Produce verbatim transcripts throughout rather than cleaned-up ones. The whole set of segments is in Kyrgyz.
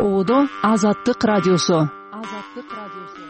Оодо Азаттык радиосу. Азаттык радиосу.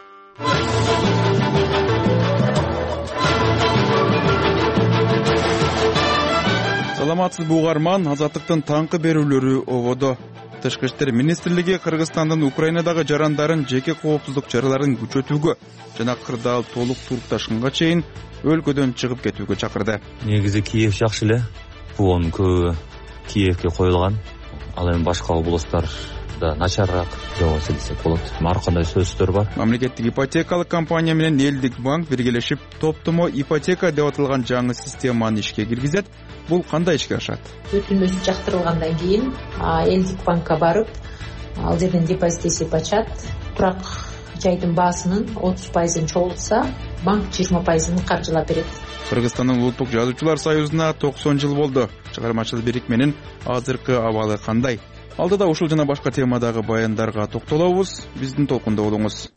Саламатсыз угарман, Азаттыктын таңкы берүүлөрү ободо. Тышкы иштер министрлиги Кыргызстандын Украинадагы жарандарын жеке коопсуздук чараларын күчөтүүгө жана кырдаал толук турукташканга чейин өлкөдөн чыгып кетүүгө чакырды. Негизи Киев жакшы эле. Буунун көбү Киевке коюлган. Ал эми башка областтарда начарыраак жабылса десек болот. Ар кандай сөздөр бар. Мамлекеттик ипотекалык компания менен Элдик банк биргелешип топтомо ипотека деп аталган жаңы системаны ишке киргизет. Бул кандай ишке ашат? Өтүлмөсү жактырылгандан кийин Элдик банкка барып, ал жерден депозит эсеп ачат. Турак жайдын баасынын отуз пайызын чогултса, банк жыйырма пайызын каржылап берет. Кыргызстандын Улуттук жазуучулар союзуна токсон жыл болду. Чыгармачыл бирикменин азыркы абалы кандай? Алдыда ушул жана башка темадагы баяндарга токтолобуз. Биздин толкунда болуңуз.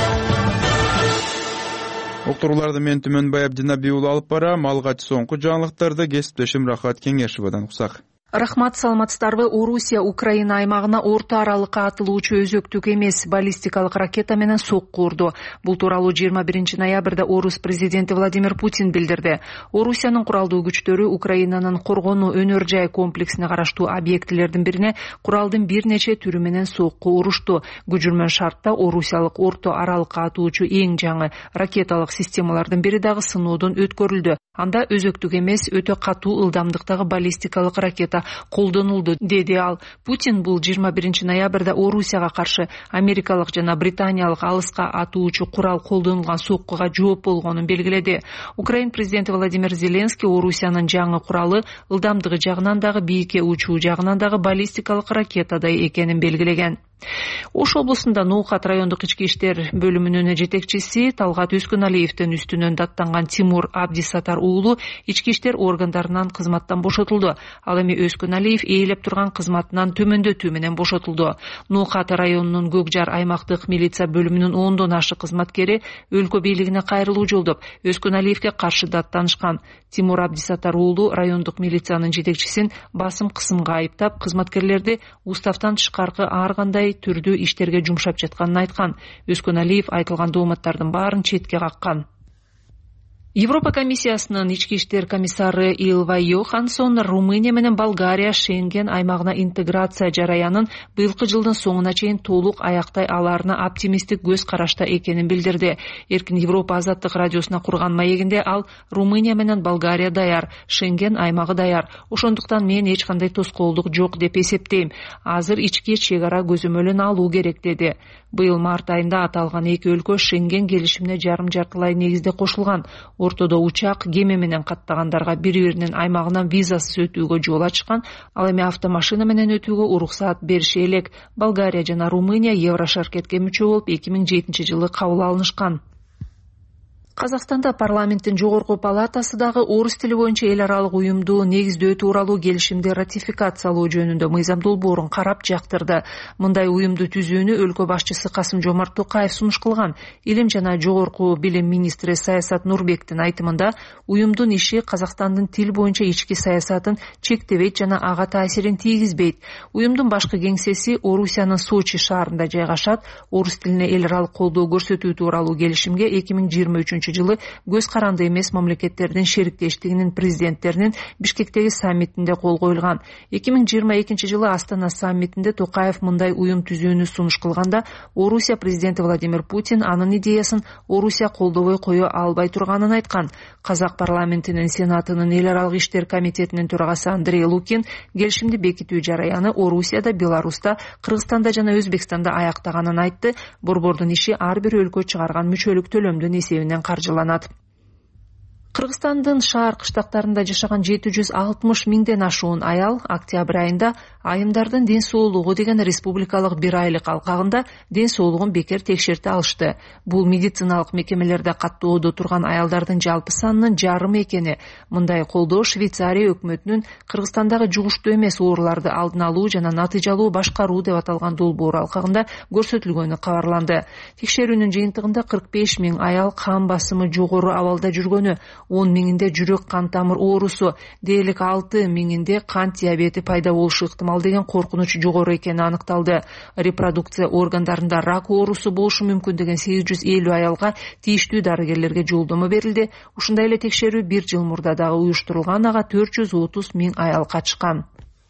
Окторуларды мен Түмөнбай Абдинабий уулу алып барам. Алгач соңку жаңылыктарды кесиптешим Рахат Кеңешевадан уксак. Рахмат, саламатсыздарбы? Орусия Украина аймагына орто аралыкка атылуучу өзөктүк эмес баллистикалык ракета менен сокку урду. Бул тууралуу жыйырма биринчи ноябрда Орус президенти Владимир Путин билдирди. Орусиянын куралдуу күчтөрү Украинанын коргонуу өнөр жай комплексине караштуу объектилердин бирине куралдын бир нече түрү менен сокку урушту. Күжүрмөн шартта орусиялык орто аралыкка атуучу эң жаңы ракеталык системалардын бири дагы сыноодон өткөрүлдү. Анда өзөктүк эмес өтө катуу ылдамдыктагы баллистикалык ракета колдонулду, деди ал. Путин бул жыйырма биринчи ноябрда Орусияга каршы америкалык жана британиялык алыска атуучу курал колдонулган соккуга жооп болгонун белгиледи. Украин президенти Владимир Зеленский Орусиянын жаңы куралы ылдамдыгы жагынан дагы бийикке учуу жагынан дагы баллистикалык ракетадай экенин белгилеген. Ош облусунда Ноохат райондук ички иштер бөлүмүнүн жетекчиси Талгат Өскөналиевдин үстүнөн даттанган Тимур Абдисатар уулу ички иштер органдарынан кызматтан бошотулду. Ал эми Өскөналиев ээлеп турган кызматынан төмөндөтүү менен бошотулду. Ноохат районунун Көкжар аймактык милиция бөлүмүнүн ондон ашык кызматкери өлкө бийлигине кайрылуу жолдоп Өскөналиевге каршы даттанышкан. Тимур Абдисатар уулу райондук милициянын жетекчисин басым кысымга айыптап, кызматкерлерди уставтан тышкаркы ар кандай түрдүү иштерге жумшап жатканын айткан. Өскөналиев айтылган дооматтардын баарын четке каккан. Европа комиссиясынын ички иштер комиссары Илва Йоханссон Румыния менен Болгария Шенген аймагына интеграция жараянын быйылкы жылдын соңуна чейин толук аяктай аларына оптимисттик көз карашта экенин билдирди. Эркин Европа азаттык радиосуна курган маегинде ал Румыния менен Болгария даяр, Шенген аймагы даяр. Ошондуктан мен эч кандай тоскоолдук жок деп эсептейм. Азыр ички чек ара көзөмөлүн алуу керек, деди. Быйыл март айында аталган эки өлкө Шенген келишимине жарым-жартылай негизде кошулган. Ортодо учак, кеме менен каттагандарга бири-биринин аймагынан визасыз өтүүгө жол ачкан, ал эми автомашина менен өтүүгө уруксаат бериши элек. Болгария жана Румыния Еврошаркетке мүчө болуп эки миң жетинчи жылы кабыл алынышкан. Казакстанда парламенттин жогорку палатасы дагы орус тили боюнча эл аралык уюмду негиздөө тууралуу келишимди ратификациялоо жөнүндө мыйзам долбоорун карап жактырды. Мындай уюмду түзүүнү өлкө башчысы Касым-Жомарт Токаев сунуш кылган. Илим жана жогорку билим министри Саясат Нурбектин айтымында, уюмдун иши Казакстандын тил боюнча ички саясатын чектебейт жана ага таасирин тийгизбейт. Уюмдун башкы кеңсеси Орусиянын Сочи шаарында жайгашат. Орус тилине эл аралык колдоо көрсөтүү тууралуу келишимге эки миң жыйырма үчүнчү жылы көз каранды эмес мамлекеттердин шериктештигинин президенттеринин Бишкектеги саммитинде кол коюлган. эки миң жыйырма экинчи жылы Астана саммитинде Токаев мындай уюм түзүүнү сунуш кылганда, Орусия президенти Владимир Путин анын идеясын Орусия колдобой кое албай турганын айткан. Казак парламентинин Сенатынын эл аралык иштер комитетинин төрагасы Андрей Лукин келишимди бекитүү жараяны Орусияда, Беларуста, Кыргызстанда жана Өзбекстанда аяктаганын айтты. Борбордун иши ар бир өлкө чыгарган мүчөлүк төлөмдүн эсебинен каржыланат. Кыргызстандын шаар кыштактарында жашаган жети жүз алтымыш миңден ашуун аял октябрь айында айымдардын ден соолугу деген республикалык бир айлык алкагында ден соолугун бекер текшерте алышты. Бул медициналык мекемелерде каттоодо турган аялдардын жалпы санынын жарымы экени. Мындай колдоо Швейцария өкмөтүнүн Кыргызстандагы жугуштуу эмес ооруларды алдын алуу жана натыйжалуу башкаруу деп аталган долбоор алкагында көрсөтүлгөнү кабарланды. Текшерүүнүн жыйынтыгында кырк беш миң аял кан басымы жогору абалда жүргөнү, он миңинде жүрөк кан тамыр оорусу, дээрлик алты миңинде кант диабети пайда болушу ыктымал ыктымал деген коркунуч жогору экени аныкталды. Репродукция органдарында рак оорусу болушу мүмкүн деген сегиз жүз элүү аялга тийиштүү дарыгерлерге жолдомо берилди. Ушундай эле текшерүү бир жыл мурда дагы уюштурулган, ага төрт жүз отуз миң аял катышкан.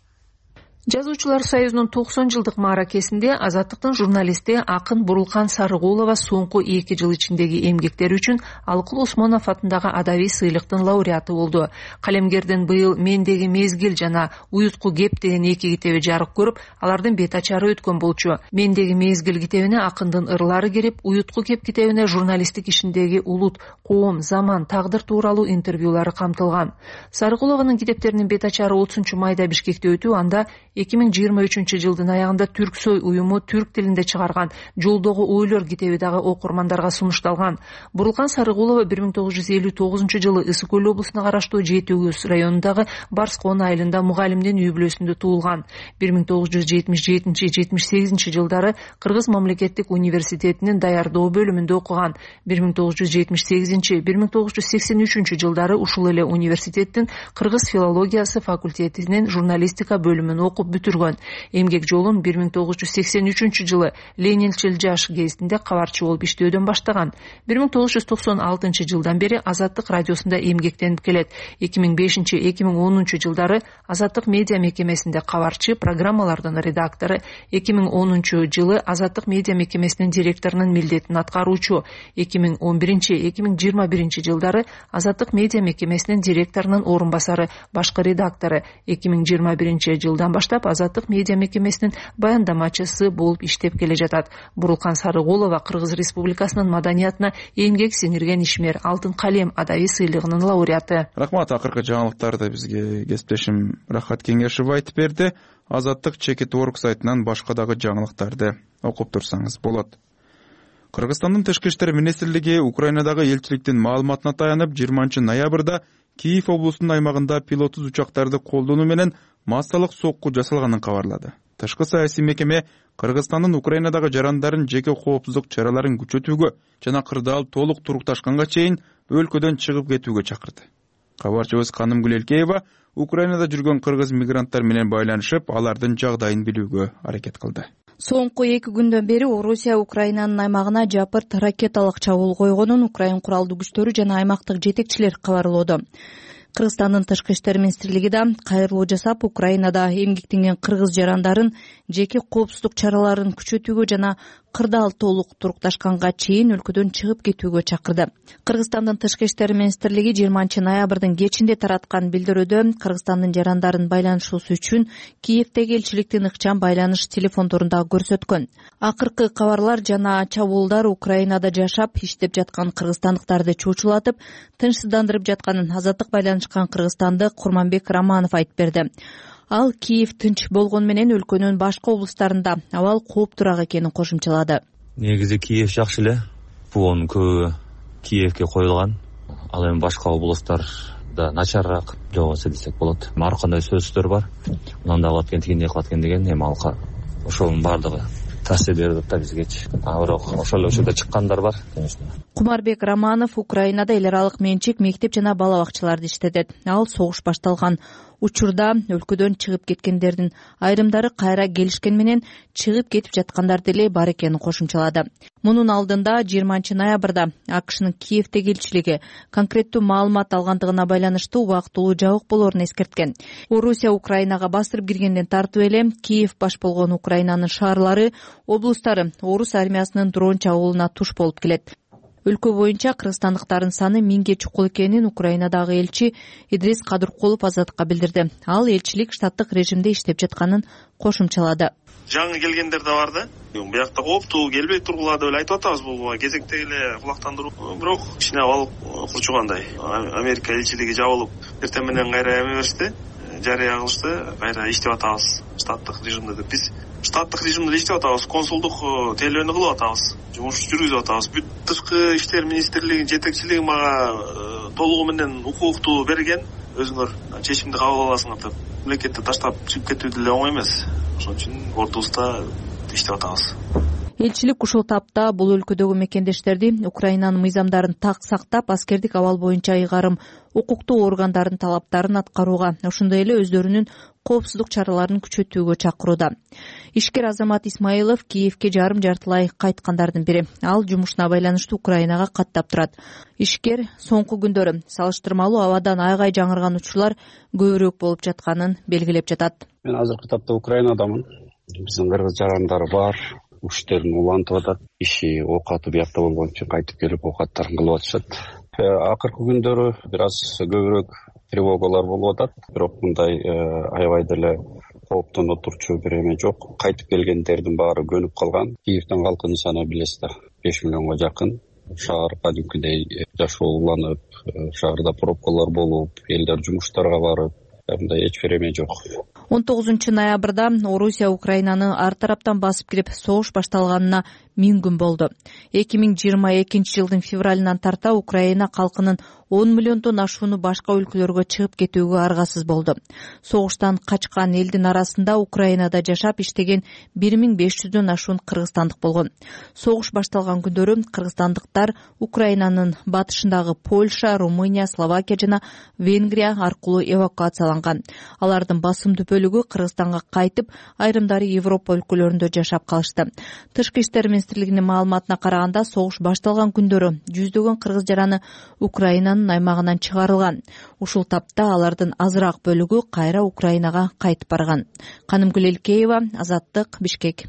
Жазуучулар союзунун токсон жылдык мааракесинде Азаттыктын журналисти акын Бурулкан Сарыгулова соңку эки жыл ичиндеги эмгектери үчүн Алкул Осмонов атындагы адабий сыйлыктын лауреаты болду. Калемгердин быйыл Мендеги мезгил жана Уютку кеп деген эки китеби жарык көрүп, алардын бет ачары өткөн болчу. Мендеги мезгил китебине акындын ырлары кирип, Уютку кеп китебине журналисттик ишиндеги улут, коом, заман, тагдыр тууралуу интервьюлары камтылган. Сарыгулованын китептеринин бет ачары отузунчу майда Бишкекте өтүп, анда эки миң жыйырма үчүнчү жылдын аягында Түрксой уюму түрк тилинде чыгарган Жолдогу ойлор китеби дагы окурмандарга сунушталган. Бурулкан Сарыгулова бир миң тогуз жүз элүү тогузунчу жылы Ысык Көл облусуна караштуу Жети Өгүз районундагы Барскон айылында мугалимдин үй бүлөсүндө туулган. бир миң тогуз жүз жетимиш жетинчи — жетимиш сегизинчи жылдары Кыргыз мамлекеттик университетинин даярдоо бөлүмүндө окуган. бир миң тогуз жүз жетимиш сегизинчи — бир миң тогуз жүз сексен үчүнчү жылдары ушул эле университеттин Кыргыз филологиясы факультетинин журналистика бөлүмүн окуп бүтүргөн. Эмгек жолун бир миң тогуз жүз сексен үчүнчү жылы Ленинчил жаш гезитинде кабарчы болуп иштөөдөн баштаган. бир миң тогуз жүз токсон алтынчы жылдан бери Азаттык радиосунда эмгектенип келет. эки миң бешинчи — эки миң онунчу жылдары Азаттык медиа мекемесинде кабарчы, программалардын редактору, эки миң онунчу жылы Азаттык медиа мекемесинин директорунун милдетин аткаруучу, эки миң он биринчи — эки миң жыйырма биринчи жылдары Азаттык медиа мекемесинин директорунун орун басары, башкы редактору, эки миң жыйырма биринчи жылдан баштап Азаттык медиа мекемесинин баяндамачысы болуп иштеп келе жатат. Бурулкан Сарыгулова Кыргыз Республикасынын маданиятына эмгек сиңирген ишмер, Алтын калем адабий сыйлыгынын лауреаты. Рахмат. Акыркы жаңылыктарды бизге кесиптешим Рахат Кеңешов айтып берди. Азаттык чекит орг сайтынан башка дагы жаңылыктарды окуп турсаңыз болот. Кыргызстандын тышкы иштер министрлиги Украинадагы элчиликтин маалыматына таянып, жыйырманчы ноябрда Киев облусунун аймагында пилоттуз учактарды колдонуу менен массалык сокку жасалганын кабарлады. Тышкы саясий мекеме Кыргызстандын Украинадагы жарандарын жеке коопсуздук чараларын күчөтүүгө жана кырдаал толук турукташканга чейин өлкөдөн чыгып кетүүгө чакырды. Кабарчыбыз Канымгүл Элкеева Украинада жүргөн кыргыз мигранттар менен байланышып, алардын жагдайын билүүгө аракет кылды. Соңку эки күндөн бери Орусия Украинанын аймагына жапырт ракеталык чабуул койгонун Украин куралдуу күчтөрү жана аймактык жетекчилер кабарлоодо. Кыргызстандын тышкы иштер министрлиги да кайрылуу жасап, Украинада эмгектенген кыргыз жарандарын жеке коопсуздук чараларын күчөтүүгө жана кырдаал толук турукташканга чейин өлкөдөн чыгып кетүүгө чакырды. Кыргызстандын тышкы иштер министрлиги жыйырманчы ноябрдын кечинде тараткан билдирүүдө Кыргызстандын жарандарын байланышуусу үчүн Киевдеги элчиликтин ыкчам байланыш телефондорун дагы көрсөткөн. Акыркы кабарлар жана чабуулдар Украинада жашап иштеп жаткан кыргызстандыктарды чочулатып, тынчсыздандырып жатканын Азаттык байланышкан кыргызстандык Курманбек Романов айтып берди. Ал Киев тынч болгон менен өлкөнүн башка облустарында абал кооптураак экенин кошумчалады. Негизи Киев жакшы эле. Буунун көбү Киевке коюлган. Ал эми башка облустарда начарыраак жогосо десек болот. Ар кандай сөздөр бар. Мындай кылат экен, тигиндей кылат экен деген, эми алка ошонун баардыгы таасир берип атат бизгечи. А бирок ошол учурда чыккандар бар, конечно. Кумарбек Романов Украинада эл аралык менчик мектеп жана бала бакчаларды иштетет. Ал согуш башталган учурда өлкөдөн чыгып кеткендердин айрымдары кайра келишкен менен чыгып кетип жаткандар деле бар экенин кошумчалады. Мунун алдында жыйырманчы ноябрда АКШнын Киевдеги элчилиги конкреттүү маалымат алгандыгына байланыштуу убактылуу жабык болоорун эскерткен. Орусия Украинага бастырып киргенден тартып эле Киев баш болгон Украинанын шаарлары, облустары орус армиясынын дрон чабуулуна туш болуп келет. Өлкө боюнча кыргызстандыктардын саны миңге чукул экенин Украинадагы элчи Идрис Кадыркулов Азаттыкка билдирди. Ал элчилик штаттык режимде иштеп жатканын кошумчалады. Жаңы келгендер да бар да. Буякта кооптуу келбей тургула деп эле айтып атабыз, бул кезектеги эле кулактандыруу. Бирок кичине абал курчугандай. Америка элчилиги жабылып, эртең менен кайра эме беришти, жарыя кылышты, кайра иштеп атабыз штаттык режимде деп. Биз штаттык режимде иштеп атабыз, консулдук тейлөөнү кылып атабыз, жумуш жүргүзүп атабыз. Бүт тышкы иштер министрлигинин жетекчилиги мага толугу менен укукту берген, өзүңөр чечимди кабыл аласыңар деп. Мамлекетти таштап чыгып кетүү деле оңой эмес. Ошон үчүн ортобузда иштеп атабыз. Элчилик ушул тапта бул өлкөдөгү мекендештерди Украинанын мыйзамдарын так сактап, аскердик абал боюнча ыйгарым укуктуу органдардын талаптарын аткарууга, ошондой эле өздөрүнүн коопсуздук чараларын күчөтүүгө чакырууда. Ишкер Азамат Исмаилов Киевке жарым жартылай кайткандардын бири. Ал жумушуна байланыштуу Украинага каттап турат. Ишкер соңку күндөрү салыштырмалуу абадан айгай жаңырган учурлар көбүрөөк болуп жатканын белгилеп жатат. Мен азыркы тапта Украинадамын. Биздин кыргыз жарандар бар. Уштерин улантып атат. Иши оокаты биякта болгон үчүн кайтып келип оокаттарын кылып атышат. Акыркы күндөрү бир аз көбүрөөк тревогалар болуп атат. Бирок мындай аябай деле кооптоно турчу бир эме жок. Кайтып келгендердин баары көнүп калган. Киевдин калкынын саны билесиз, беш миллионго жакын. Шаар кадимкидей жашооланып, шаарда пробкалар болуп, элдер жумуштарга барып, мындай эч бир эме жок. он тогузунчу ноябрда Орусия Украинаны ар тараптан басып кирип, согуш башталганына миң күн болду. эки миң жыйырма экинчи жылдын февралынан тарта Украина калкынын он миллиондон ашууну башка өлкөлөргө чыгып кетүүгө аргасыз болду. Согуштан качкан элдин арасында Украинада жашап иштеген бир миң беш жүздөн ашуун кыргызстандык болгон. Согуш башталган күндөрү кыргызстандыктар Украинанын батышындагы Польша, Румыния, Словакия жана Венгрия аркылуу эвакуацияланган. Алардын басымдуу бөлүгү Кыргызстанга кайтып, айрымдары Европа өлкөлөрүндө жашап калышты. Тышкы иштер министрлигинин маалыматына караганда, согуш башталган күндөрү жүздөгөн кыргыз жараны Украинанын аймагынан чыгарылган. Ушул тапта алардын азыраак бөлүгү кайра Украинага кайтып барган. Канымгүл Элкеева, Азаттык, Бишкек.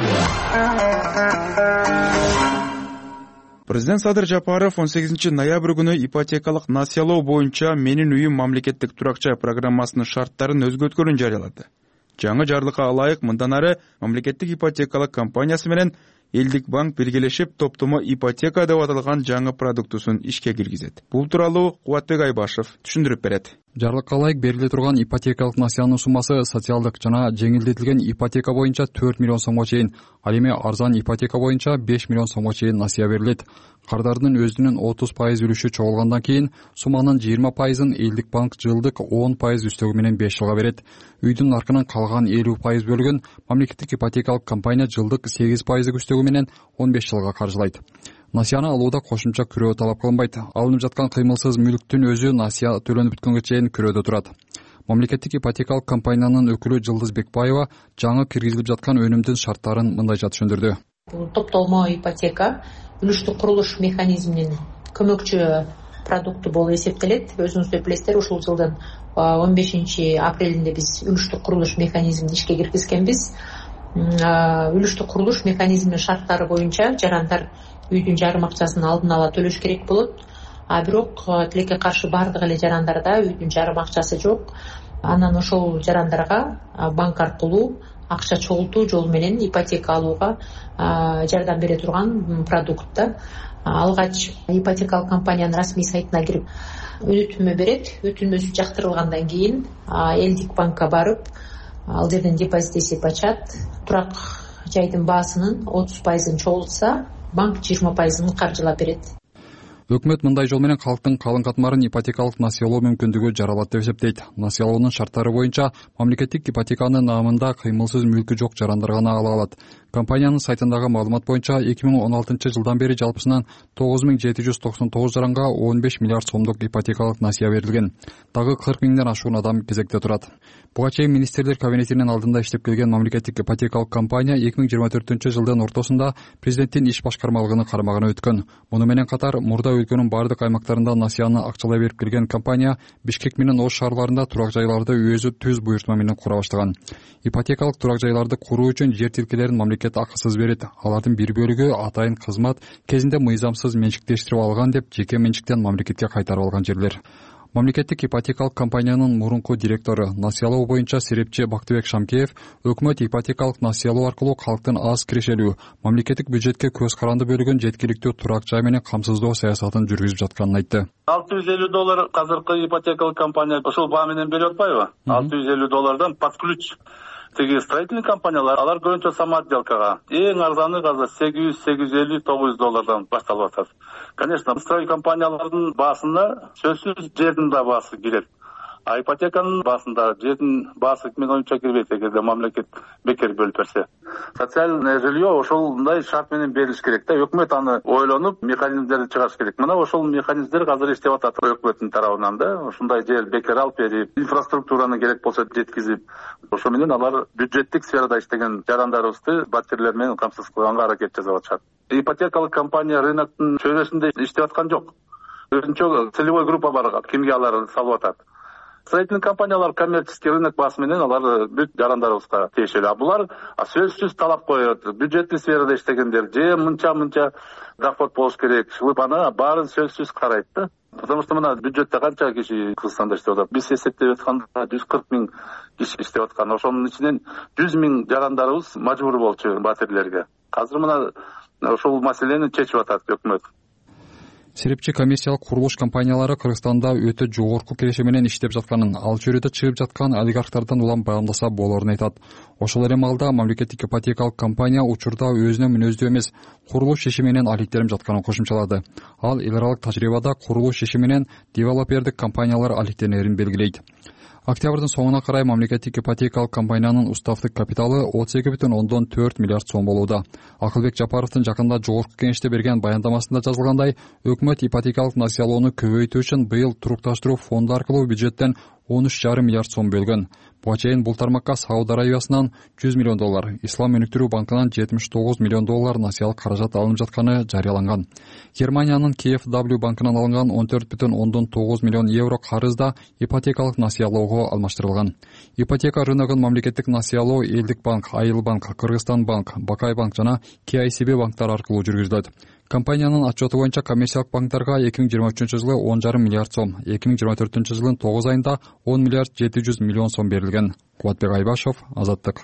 Президент Садыр Жапаров он сегизинчи ноябрь күнү ипотекалык насыялоо боюнча Менин үйүм мамлекеттик турак-жай программасынын шарттарын өзгөрткөнүн жарыялады. Жаңы жарлыкка ылайык мындан ары мамлекеттик ипотекалык компаниясы менен Элдик банк биргелешип топтомо ипотека деп аталган жаңы продуктусун ишке киргизет. Бул тууралуу Кубатбек Айбашев түшүндүрүп берет. Жарлыкка ылайык бериле турган ипотекалык насыянын суммасы социалдык жана жеңилдетилген ипотека боюнча төрт миллион сомго чейин, ал эми арзан ипотека боюнча беш миллион сомго чейин насыя берилет. Кардардын өзүнүн отуз пайыз үлүшү чогулгандан кийин сумманын жыйырма пайызын Элдик банк жылдык он пайыз үстөгү менен беш жылга берет. Үйдүн наркынын калган элүү пайыз бөлүгүн мамлекеттик ипотекалык компания жылдык сегиз пайыздык үстөгү менен он беш жылга каржылайт. Насыяны алууда кошумча күрөө талап кылынбайт. Алынып жаткан кыймылсыз мүлктүн өзү насыя төлөнүп бүткөнгө чейин күрөөдө турат. Мамлекеттик ипотекалык компаниянын өкүлү Жылдыз Бекбаева жаңы киргизилип жаткан өнүмдүн шарттарын мындайча түшүндүрдү. Бул топтолмо ипотека үлүштүк курулуш механизминин көмөкчү продукту болуп эсептелет. Өзүңүздөр билесиздер, ушул жылдын он бешинчи апрелинде биз үлүштүк курулуш механизмин ишке киргизгенбиз. Үлүштүк курулуш механизминин шарттары боюнча жарандар үйдүн жарым акчасын алдын ала төлөш керек болот. А бирок тилекке каршы бардык эле жарандарда үйдүн жарым акчасы жок. Анан ошол жарандарга банк аркылуу акча чогултуу жолу менен ипотека алууга жардам бере турган продукт. Алгач ипотекалык компаниянын расмий сайтына кирип өтүнмө берет. Өтүнмөсү жактырылгандан кийин Элдик банкка барып, ал жерден депозит эсеп ачат. Турак жайдын баасынын отуз пайызын чогултса, банк жыйырма пайызын каржылап берет. Өкмөт мындай жол менен калктын калың катмарын ипотекалык насыялоо мүмкүндүгү жаралат деп эсептейт. Насыялоонун шарттары боюнча мамлекеттик ипотеканын наамында кыймылсыз мүлкү жок жарандар гана ала алат. Компаниянын сайтындагы маалымат боюнча эки миң он алтынчы жылдан бери жалпысынан тогуз миң жети жүз токсон тогуз жаранга он беш миллиард сомдук ипотекалык насыя берилген. Дагы кырк миңден ашуун адам кезекте турат. Буга чейин министрлер кабинетинин алдында иштеп келген мамлекеттик ипотекалык компания эки миң жыйырма төртүнчү жылдын ортосунда президенттин иш башкармалыгынын карамагына өткөн. Муну менен катар мурда өлкөнүн бардык аймактарында насыяны акчалай берип келген компания Бишкек менен Ош шаарларында турак жайларды өзү түз буйртма менен кура баштаган. Ипотекалык турак жайларды куруу үчүн жер тилкелерин мамлекет акысыз берет. Алардын бир бөлүгү атайын кызмат кезинде мыйзамсыз менчиктештирип алган деп жеке менчиктен мамлекетке кайтарып алган жерлер. Мамлекеттик ипотекалык компаниянын мурунку директору, насыялоо боюнча серепчи Бактыбек Шамкеев өкмөт ипотекалык насыялоо аркылуу калктын аз кирешелүү, мамлекеттик бюджетке көз каранды бөлүгүн жеткиликтүү турак жай менен камсыздоо саясатын жүргүзүп жатканын айтты. алты жүз элүү доллар азыркы ипотекалык компания ошол баа менен берип атпайбы? алты жүз элүү доллардан под ключ. Тиги строительный компаниялар, алар көбүнчө самоотделкага. Эң арзаны азыр сегиз жүз, сегиз жүз элүү, тогуз жүз доллардан башталып атат. Конечно, строительный компаниялардын баасында сөзсүз жердин да баасы кирет. а ипотеканын баасында жердин баасы менин оюмча кирбейт эгерде мамлекет бекер бөлүп берсе. Социальное жилье ошолдай шарт менен берилиш керек да. Өкмөт аны ойлонуп механизмдерди чыгарыш керек. Мына ошол механизмдер азыр иштеп атат өкмөттүн тарабынан да. Ушундай жер бекер алып берип, инфраструктураны керек болсо жеткизип, ошо менен алар бюджеттик сферада иштеген жарандарыбызды батирлер менен камсыз кылганга аракет жасап атышат. Ипотекалык компания рыноктун чөйрөсүндө иштеп аткан жок. Өзүнчө целевой группа бар, кимге алар салып атат. Строительный компаниялар коммерческий рынок баасы менен алар бүт жарандарыбызга тиешелүү. А булар сөзсүз талап коет. Бюджеттик сферада иштегендер же мынча-мынча доход болуш керек. Чыгып аны баарын сөзсүз карайт да. Потому что мына бюджетте канча киши Кыргызстанда иштеп атат? Биз эсептеп атканда жүз кырк миң киши иштеп аткан. Ошонун ичинен жүз миң жарандарыбыз мажбур болчу батирлерге. Азыр мына ошол маселени чечип атат өкмөт. Серепчи коммерциялык курулуш компаниялары Кыргызстанда өтө жогорку киреши менен иштеп жатканын, ал чөйрөдө чыгып жаткан олигархтардан улам баяндаса болоорун айтат. Ошол эле маалда мамлекеттик ипотекалык компания учурда өзүнө мүнөздүү эмес курулуш иши менен алектенип жатканын кошумчалады. Ал эл аралык тажрыйбада курулуш иши менен девелопердик компаниялар алектенерин белгилейт. Октябрдын соңуна карай мамлекеттик ипотекалык компаниянын уставдык капиталы отуз эки бүтүн ондон төрт миллиард сом болууда. Акылбек Жапаровдун жакында жогорку кеңеште берген баяндамасында жазылгандай, өкмөт ипотекалык насыялоону көбөйтүү үчүн быйыл турукташтыруу фонду аркылуу бюджеттен он үч жарым миллиард сом бөлгөн. Буга чейин бул тармакка Сауд Арабиясынан жүз миллион доллар, Ислам өнүктүрүү банкынан жетимиш тогуз миллион доллар насыялык каражат алынып жатканы жарыяланган. Германиянын Кей эф дабл ю банкынан алынган он төрт бүтүн ондон тогуз миллион евро карыз да ипотекалык насыялоого алмаштырылган. Ипотека рыногун мамлекеттик насыялоо Элдик банк, Айыл банк, Кыргызстан банк, Бакай банк жана Кей ай си би банктары аркылуу жүргүзүлөт. Компаниянын отчету боюнча коммерциялык банктарга эки миң жыйырма үчүнчү жылы он жарым миллиард сом, эки миң жыйырма төртүнчү жылдын тогуз айында он миллиард жети жүз миллион сом берилген. Кубатбек Айбашев, Азаттык.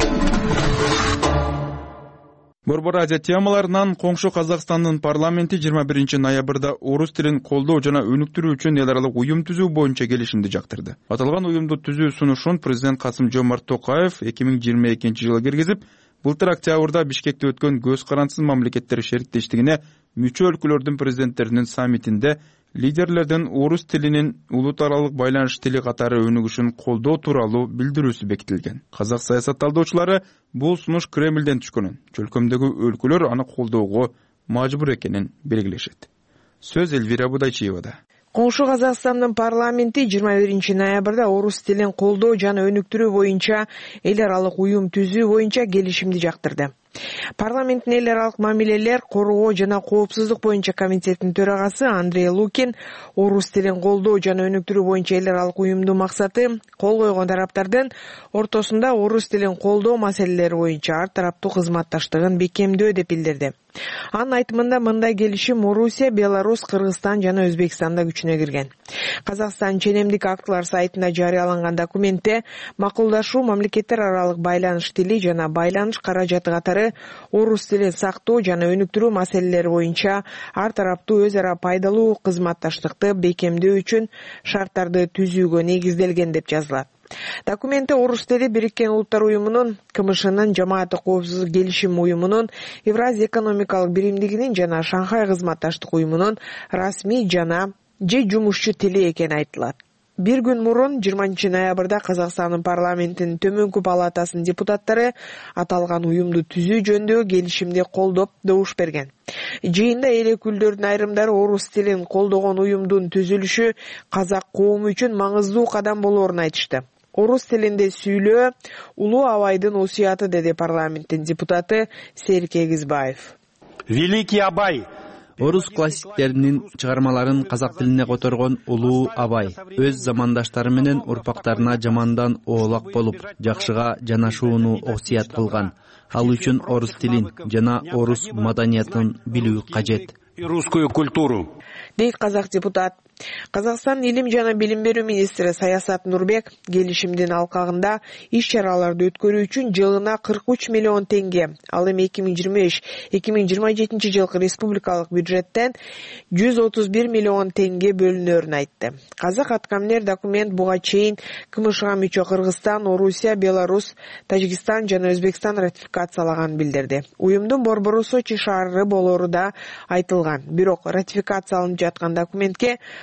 Борбор Азия темаларынан коңшу Казакстандын парламенти жыйырма биринчи ноябрда орус тилин колдоо жана өнүктүрүү үчүн эл аралык уюм түзүү боюнча келишимди жактырды. Аталган уюмду түзүү сунушун президент Касым-Жомарт Токаев эки миң жыйырма экинчи жылы киргизип, былтыр октябрда Бишкекте өткөн көз карансыз мамлекеттер шериктештигине мүчө өлкөлөрдүн президенттеринин саммитинде лидерлердин орус тилинин улут аралык байланыш тили катары өнүгүшүн колдоо тууралуу билдирүүсү бекитилген. Казак саясатталдоочулары бул сунуш Кремлден түшкөнүн, чөлкөмдөгү өлкөлөр аны колдоого мажбур экенин белгилешет. Сөз Эльвира Будайчиевада. Коңшу Казакстандын парламенти жыйырма биринчи ноябрда орус тилин колдоо жана өнүктүрүү боюнча эл аралык уюм түзүү боюнча келишимди жактырды. Парламенттин эл аралык мамилелер, коргоо жана коопсуздук боюнча комитетинин төрагасы Андрей Лукин орус тилин колдоо жана өнүктүрүү боюнча эл аралык уюмдун максаты кол койгон тараптардын ортосунда орус тилин колдоо маселелери боюнча ар тараптуу кызматташтыгын бекемдөө деп билдирди. Анын айтымында мындай келишим Орусия, Беларусь, Кыргызстан жана Өзбекстанда күчүнө кирген. Казакстан ченемдик актылар сайтында жарыяланган документте макулдашуу мамлекеттер аралык байланыш тили жана байланыш каражаты катары орус тилин сактоо жана өнүктүрүү маселелери боюнча ар тараптуу өз ара пайдалуу кызматташтыкты бекемдөө үчүн шарттарды түзүүгө негизделген деп жазылат. Документте орус тили Бириккен Улуттар уюмунун, КМШнын, Жамааттык коопсуздук келишим уюмунун, Евразия экономикалык биримдигинин жана Шанхай кызматташтык уюмунун расмий жана же жумушчу тили экени айтылат. Бир күн мурун жыйырманчы ноябрда Казакстандын парламентинин төмөнкү палатасынын депутаттары аталган уюмду түзүү жөнүндөгү келишимди колдоп добуш берген. Жыйында эл өкүлдөрүнүн айрымдары орус тилин колдогон уюмдун түзүлүшү казак коому үчүн маңыздуу кадам болоорун айтышты. Орус тилинде сүйлөө улуу абайдын осуяты, деди парламенттин депутаты Серик Эгизбаев. Великий Абай орус классиктеринин чыгармаларын казак тилине которгон улуу Абай өз замандаштары менен урпактарына жамандан оолак болуп, жакшыга жанашууну осуят кылган. Ал үчүн орус тилин жана орус маданиятын билүү кажет. Русскую культуру. Дейт казак депутат. Казакстан илим жана билим берүү министри Саясат Нурбек келишимдин алкагында иш-чараларды өткөрүү үчүн жылына кырк үч миллион теңге, ал эми эки миң жыйырма беш — эки миң жыйырма жетинчи жылкы республикалык бюджеттен жүз отуз бир миллион теңге бөлүнөрүн айтты. Казак аткаминер документ буга чейин КМШга мүчө Кыргызстан, Орусия, Беларусь, Тажикстан жана Өзбекстан ратификациялаганын билдирди. Уюмдун борбору Сочи шаары болоору да айтылган. Бирок ратификацияланып жаткан документке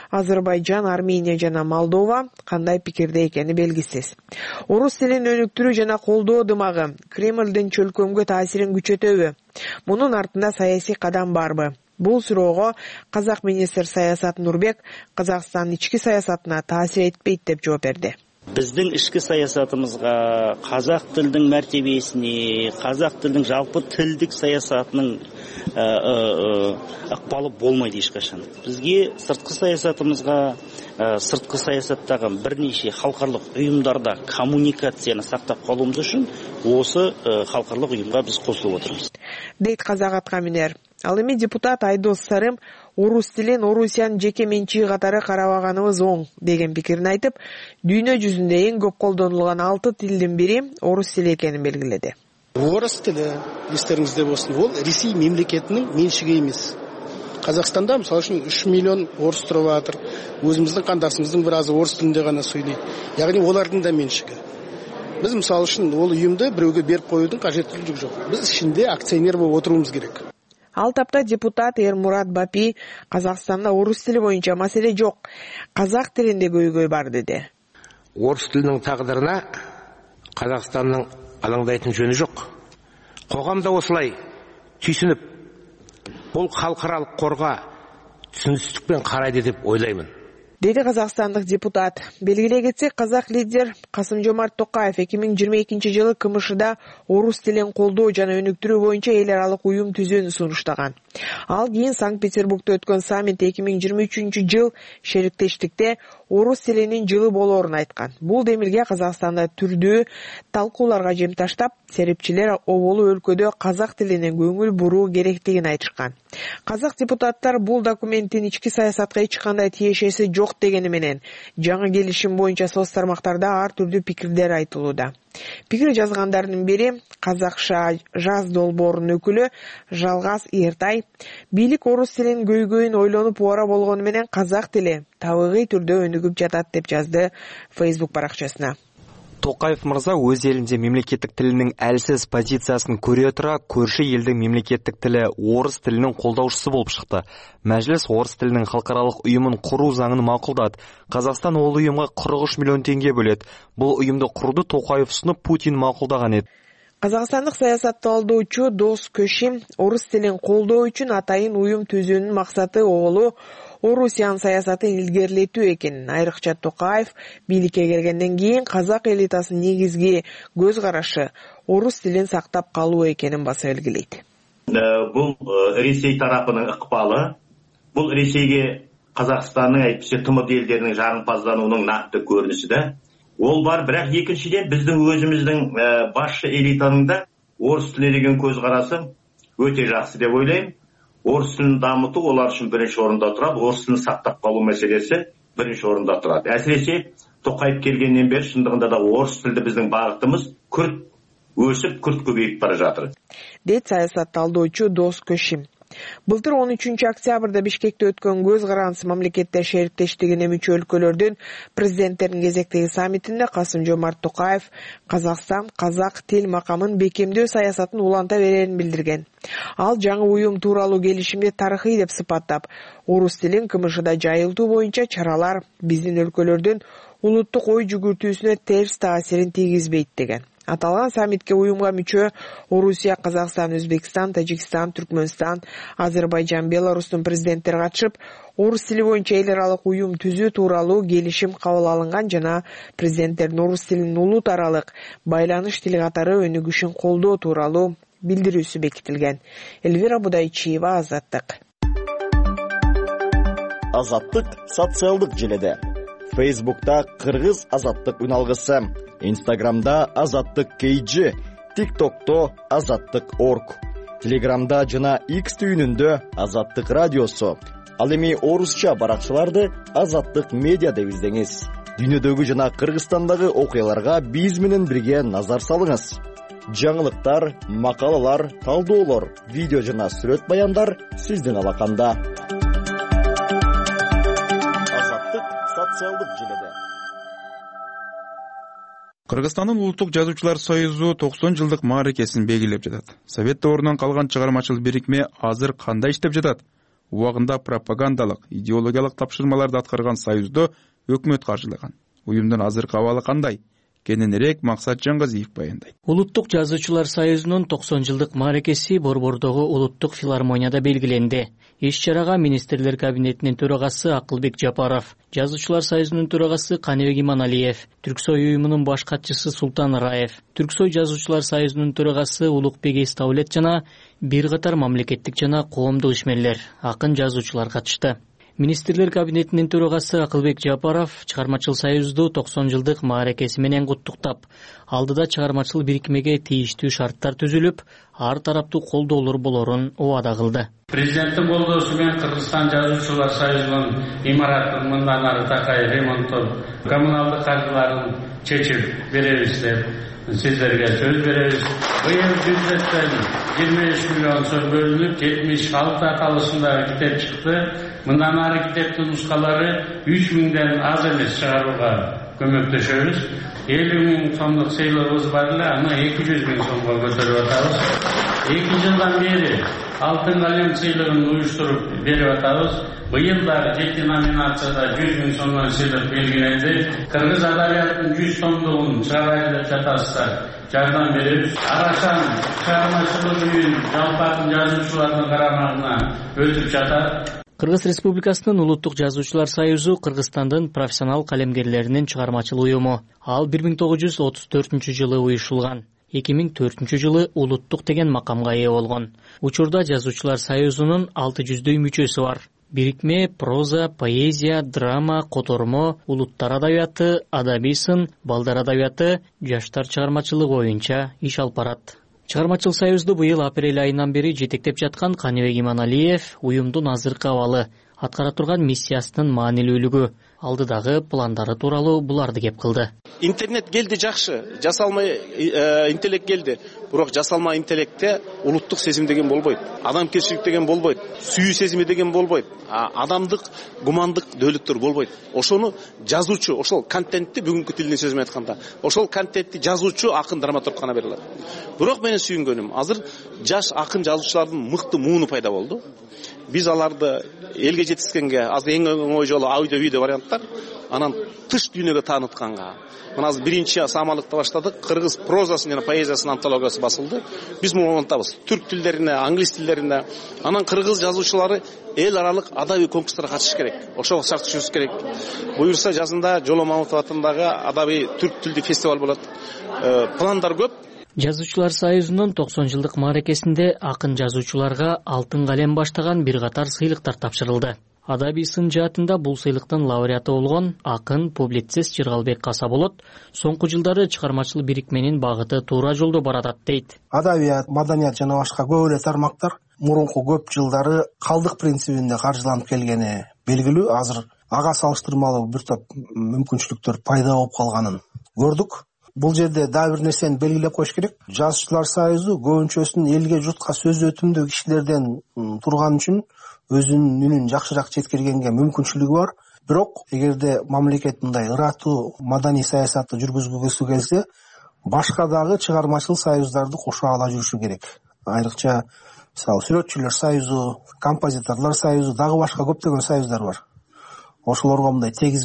Азербайжан, Армения жана Молдова кандай пикирде экени белгисиз. Орус тилин өнүктүрүү жана колдоо дымагы Кремлдин чөлкөмгө таасирин күчөтөбү? Мунун артында саясий кадам барбы? Бул суроого казак министр Саясат Нурбек Казакстандын ички саясатына таасир этпейт деп жооп берди. Биздин ички саясатыбызга, казак тилдин мартебесине, казак тилдин жалпы тилдик саясатынын ыкпалы болмойт эч качан. Бизге сырткы саясатыбызга, сырткы саясаттагы бир нече халкарлык уюмдарда коммуникацияны сактап калуубуз үчүн осы халкарлык уюмга биз кошулуп отурбуз. Дейт казак аткаминер. Ал эми депутат Айдос Сарым орус тилин Орусиянын жеке менчиги катары карабаганыбыз оң деген пикирин айтып, дүйнө жүзүндө эң көп колдонулган алты тилдин бири орус тили экенин белгиледи. Орус тили, эстериңизде болсун, ол Ресей мемлекетинин менчиги эмес. Казакстанда мисалы үчүн үч миллион орус туруп атыр. Өзүбүздүн кандашыбыздын бир азы орус тилинде гана сүйлөйт. Ягни олардын да менчиги. Биз мисалы үчүн ол уюмду бирөөгө берип коюудун кажеттүүлүгү жок. Биз ичинде акционер болуп отуруубуз керек. Ал тапта депутат Эрмурат Бапи Казакстанда орус тили боюнча маселе жок, казак тилинде көйгөй бар деди. Орус тилинин тагдырына Казакстандын алаңдайтын жөнү жок. Когамда осулай түйсүнүп, бул халкыралык корго түсүнүктүкпен карайды деп ойлоймун. Деди казакстандык депутат. Белгилей кетсек, казак лидер Касым-Жомарт Токаев эки миң жыйырма экинчи жылы КМШда орус тилин колдоо жана өнүктүрүү боюнча эл аралык уюм түзүүнү сунуштаган. Ал кийин Санкт-Петербургда өткөн саммит эки миң жыйырма үчүнчү жыл шериктештикте орус тилинин жылы болоорун айткан. Бул демилге Казакстанда түрдүү талкууларга жем таштап, серепчилер оболу өлкөдө казак тилине көңүл буруу керектигин айтышкан. Казак депутаттар бул документтин ички саясатка эч кандай тиешеси жок дегени менен жаңы келишим боюнча соц тармактарда ар түрдүү пикирлер айтылууда. Пикир жазгандардын бири Казакша жаз долбоорунун өкүлү Жалгаз Эртай. Бийлик орус тилинин көйгөйүн ойлонуп убара болгону менен казак тили табигый түрдө өнүгүп жатат деп жазды Facebook баракчасына. Токаев мырза өз елінде мемлекеттік тілінің әлсіз позициясын көре тұра, көрші елдің мемлекеттік тілі орыс тілінің қолдаушысы болып шықты. Мәжіліс орыс тілінің халықаралық ұйымын құру заңын мақұлдады. Қазақстан ол ұйымға қырық үш миллион теңге бөледі. Бұл ұйымды құруды Токаев ұсынып Путин мақұлдаған еді. Казакстандык саясаттоочу Дос Көшим орус тилин колдоо үчүн атайын уюм түзүүнүн максаты оолу Орусиян саясатын илгерилетүү экенин, айрыкча Токаев бийликке келгенден кийин казак элитасынын негизги көз карашы орус тилин сактап калуу экенин баса белгилейт. Бул Ресей тарапынын ыкпалы, бул Ресейге Казакстандын айтпаса тмд элдеринин жагымпаздануунун накты көрүнүшү да. Ол бар, бірақ екіншіден біздің өзіміздің басшы элитаның да орыс тіліне деген көз қарасы өте жақсы деп ойлаймын. Орыс тілін дамыту олар үшін бірінші орында тұрады, орыс тілін сақтап қалу мәселесі бірінші орында тұрады. Әсіресе Тоқаев келгеннен бері шындығында да орыс тілді біздің бағытымыз күрт өсіп, күрт көбейіп бара жатыр. Дейт саясатталдоочу Дос Көшим. Былтыр он үчүнчү октябрда Бишкекте өткөн көз карандысы мамлекеттер шериктештигине мүчө өлкөлөрдүн президенттеринин кезектеги саммитинде Касым-Жомарт Токаев Казакстан казак тил макамын бекемдөө саясатын уланта берерин билдирген. Ал жаңы уюм тууралуу келишимди тарыхый деп сыпаттап, орус тилин КМШда жайылтуу боюнча чаралар биздин өлкөлөрдүн улуттук ой жүгүртүүсүнө терс таасирин тийгизбейт деген. Аталган саммитке уюмга мүчө Орусия, Казакстан, Өзбекстан, Тажикстан, Түркмөнстан, Азербайжан, Беларустун президенттери катышып, орус тили боюнча эл аралык уюм түзүү тууралуу келишим кабыл алынган жана президенттердин орус тилинин улут аралык байланыш тили катары өнүгүшүн колдоо тууралуу билдирүүсү бекитилген. Эльвира Будайчиева, Азаттык. Азаттык социалдык желеде. Фейсбукта Кыргыз Азаттык үналгысы, Инстаграмда Азаттык кей джи, ТикТокто Азаттык точка орг, Телеграмда жана X түйүнүндө Азаттык радиосу. Ал эми орусча баракчаларды Азаттык медиа деп издеңиз. Дүйнөдөгү жана Кыргызстандагы окуяларга биз менен бирге назар салыңыз. Жаңылыктар, макалалар, талдоолор, видео жана сүрөт баяндар сиздин алаканда. Азаттык социалдык желеде. Кыргызстандын улуттук жазуучулар союзу токсон жылдык мааракесин белгилеп жатат. Совет дорунан калган чыгармачыл бирикме азыр кандай иштеп жатат? убагында пропагандалык идеологиялык тапшырмаларды аткарган союзду өкмөт каржылаган. Уюмдун азыркы абалы кандай? Кененирээк Максат Жаңгазиев баяндайт. Улуттук жазуучулар союзунун токсон жылдык мааракеси Борбордогу улуттук филармонияда белгиленди. Иш-чарага министрлер кабинетинин төрагасы Акылбек Жапаров, жазуучулар союзунун төрагасы Каныбек Иманалиев, Түрксой уюмунун баш катчысы Султан Раев, Түрксой жазуучулар союзунун төрагасы Улукбек Эстаулет жана бир катар мамлекеттик жана коомдук ишмерлер, акын жазуучулар катышты. Министрлер кабинетинин төрагасы Акылбек Жапаров чыгармачыл союзду токсон жылдык мааракеси менен куттуктап, алдыда чыгармачыл бирикмеге тийиштүү шарттар түзүлүп, ар тараптуу колдоолор болорун убада кылды. Президенттин колдоосу менен Кыргызстан жазуучулар союзунун имаратын мындан ары такай ремонттоп, коммуналдык каржыларын чечип беребиз деп сиздерге сөз беребиз. Быйыл бюджеттен жыйырма беш миллион сом бөлүнүп, жетимиш алты аталышындагы китеп чыкты. Мындан ары китептин нускалары үч миңден аз эмес чыгарууга көмөктөшөбүз. элүү миң сомдук сыйлыгыбыз бар эле, аны эки жүз миң сомго көтөрүп атабыз. эки жылдан бери алтын калем сыйлыгын уюштуруп берип атабыз. Быйыл дагы жети номинацияда жүз миң сомдон сыйлык белгиленди. Кыргыз адабиятынын жүз томдугун чыгарайын деп жатасыздар. Жардам беребиз. Арашан чыгармачылык үйүн жалпы акын жазуучулардын карамагына өтүп жатат. Кыргыз Республикасынын улуттук жазуучулар союзу Кыргызстандын профессионал калемгерлеринин чыгармачыл уюму. Ал бир миң тогуз жүз отуз төртүнчү жылы уюшулган. эки миң төртүнчү жылы улуттук деген макамга ээ болгон. Учурда жазуучулар союзунун алты жүздөй мүчөсү бар. Бирикме проза, поэзия, драма, котормо, улуттар адабияты, адабий сын, балдар адабияты, жаштар чыгармачылыгы боюнча иш алып барат. Чыгармачыл союзду быйыл апрель айынан бери жетектеп жаткан Каныбек Иманалиев уюмдун азыркы абалы, аткара турган миссиясынын маанилүүлүгү, алдыдагы пландары тууралуу буларды кеп кылды. Интернет келди жакшы, жасалмай интеллект келди. Бирок жасалма интеллектте улуттук сезим деген болбойт. Адамгерчилик деген болбойт. Сүйүү сезими деген болбойт. Адамдык, гумандык дөөлүктөр болбойт. Ошону жазуучу, ошол контентти бүгүнкү тилдин сөзү менен айтканда, ошол контентти жазуучу акын драматург гана бере алат. Бирок менин сүйүнгөнүм, азыр жаш акын жазуучулардын мыкты мууну пайда болду. Биз аларды элге жеткизгенге азыр эң оңой жолу аудио видео варианттар, анан тыш дүйнөгө таанытканга. Мына азыр биринчи самалыкты баштадык. Кыргыз прозасы жана поэзиясынын антологиясы басылды. Биз муну улантабыз. Түрк тилдерине, англис тилдерине. Анан кыргыз жазуучулары эл аралык адабий конкурстарга катышыш керек. Ошого шарт түзүш керек. Буюрса жазында Жоло Мамутов атындагы адабий түрк тилдик фестиваль болот. Пландар көп. Жазуучулар союзунун токсон жылдык мааракесинде акын жазуучуларга алтын калем баштаган бир катар сыйлыктар тапшырылды. Адабий сын жаатында бул сыйлыктын лауреаты болгон акын публицист Жыргалбек Касаболот соңку жылдары чыгармачыл бирикменин багыты туура жолдо баратат дейт. Адабият, маданият жана башка көп эле тармактар мурунку көп жылдары калдык принцибинде каржыланып келгени белгилүү. Азыр ага салыштырмалуу бир топ мүмкүнчүлүктөр пайда болуп калганын көрдүк. Бул жерде дагы бир нерсени белгилеп коюш керек. Жазуучулар союзу көбүнчөсүн элге, журтка сөз өтүмдүү кишилерден турган үчүн өзүнүн үнүн жакшыраак жеткиргенге мүмкүнчүлүгү бар. Бирок эгерде мамлекет мындай ыраттуу маданий саясатты жүргүзгүсү келсе, башка дагы чыгармачыл союздарды кошо ала жүрүшү керек. Айрыкча мисалы сүрөтчүлөр союзу, композиторлор союзу, дагы башка көптөгөн союздар бар. Ошолорго мындай тегиз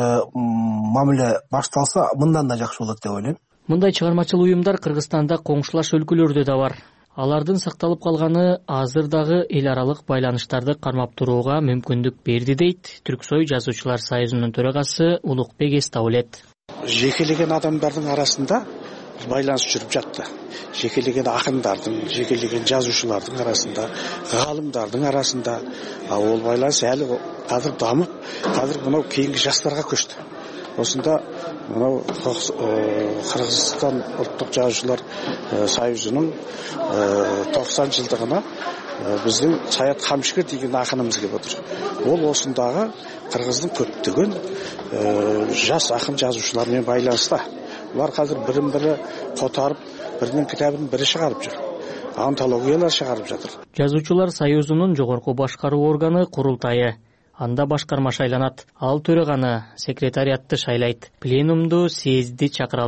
мамиле башталса, мындан да жакшы болот деп ойлойм. Мындай чыгармачыл уюмдар Кыргызстанда коңшулаш өлкөлөрдө да бар. Алардын сакталып калганы азыр дагы эл аралык байланыштарды кармап турууга мүмкүндүк берди дейт Түрксой жазуучулар союзунун төрагасы Улукбек Эстаулет. Жекелеген адамдардын арасында байланыш жүрүп жатты. Жекелеген акындардын, жекелеген жазуучулардын арасында, гаалымдардын арасында ал байланыш әлі азыр дамып, азыр мынау кейинги жаштарга көчтү. Осында мынау Кыргызстан улуттук жазуучулар союзунун токсон жылдыгына биздин Саят Камшикер деген акынымыз келип отур. Ол осындагы Кыргыздын көптөгөн жас акын жазуучулар менен байланыста. Булар азыр бирин-бири котарып, биринин китабын бири чыгарып жүр. Антологиялар чыгарып жатыр. Жазуучулар союзунун жогорку башкаруу органы курултайы. Анда башкарма шайланат. Ал төраганы, секретариатты шайлайт. Пленумду съезди чакыра алат.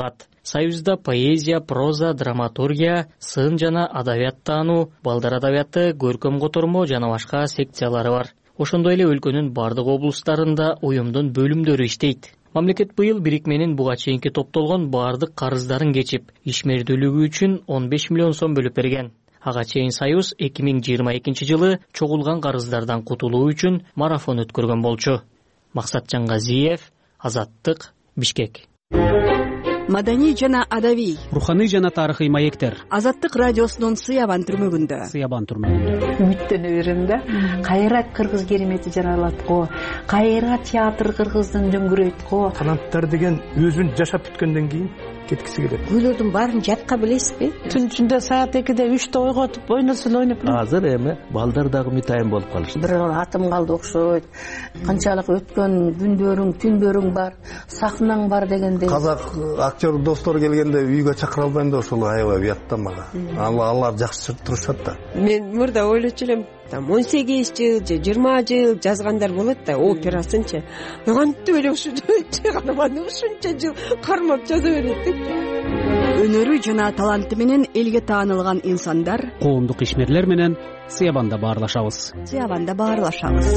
Союзда поэзия, проза, драматургия, сын жана адабият таануу, балдар адабияты, көркөм котормо жана башка секциялары бар. Ошондой эле өлкөнүн бардык облустарында уюмдун бөлүмдөрү иштейт. Мамлекет быйыл бирикменин буга чейинки топтолгон бардык карыздарын кечип, ишмердүүлүгү үчүн он беш миллион сом бөлүп берген. Ага чейин Союз эки миң жыйырма экинчи жылы чогулган карыздардан кутулуу үчүн марафон өткөргөн болчу. Максат Жангазиев, Азаттык, Бишкек. Маданий жана адабий, руханий жана тарыхый маектер. Азаттык радиосунун Сыябан түрмөгүндө. Сыябан түрмөгүндө. Үмүттөнө берем да. Кайра кыргыз керемети жаралат го. Кайра театр кыргыздын дөңгүрөйт го. Канаттар деген өзүн жашап бүткөндөн кийин кеткиси келет. Күйлөрдүн баарын жатка билесизби? Түн ичинде саат экиде үчтө ойготуп ойносун ойноп. Азыр эми балдар дагы митайын болуп калышты. Бир атым калды окшойт. Канчалык өткөн күндөрүң, түндөрүң бар, сахнаң бар дегенде. Казак актер достор келгенде үйгө чакыра албайм да ошол аябай уятта мага. Алар жакшы турушат да. Мен мурда ойлочу элем, там он сегиз жыл же жыйырма жыл жазгандар болот да, операсынчы. Кантип эле ушунча гана ушунча жыл кармап жаза берет деп. Өнөрү жана таланты менен элге таанылган инсандар, коомдук ишмерлер менен Сыябанда баарлашабыз. Сыябанда баарлашабыз.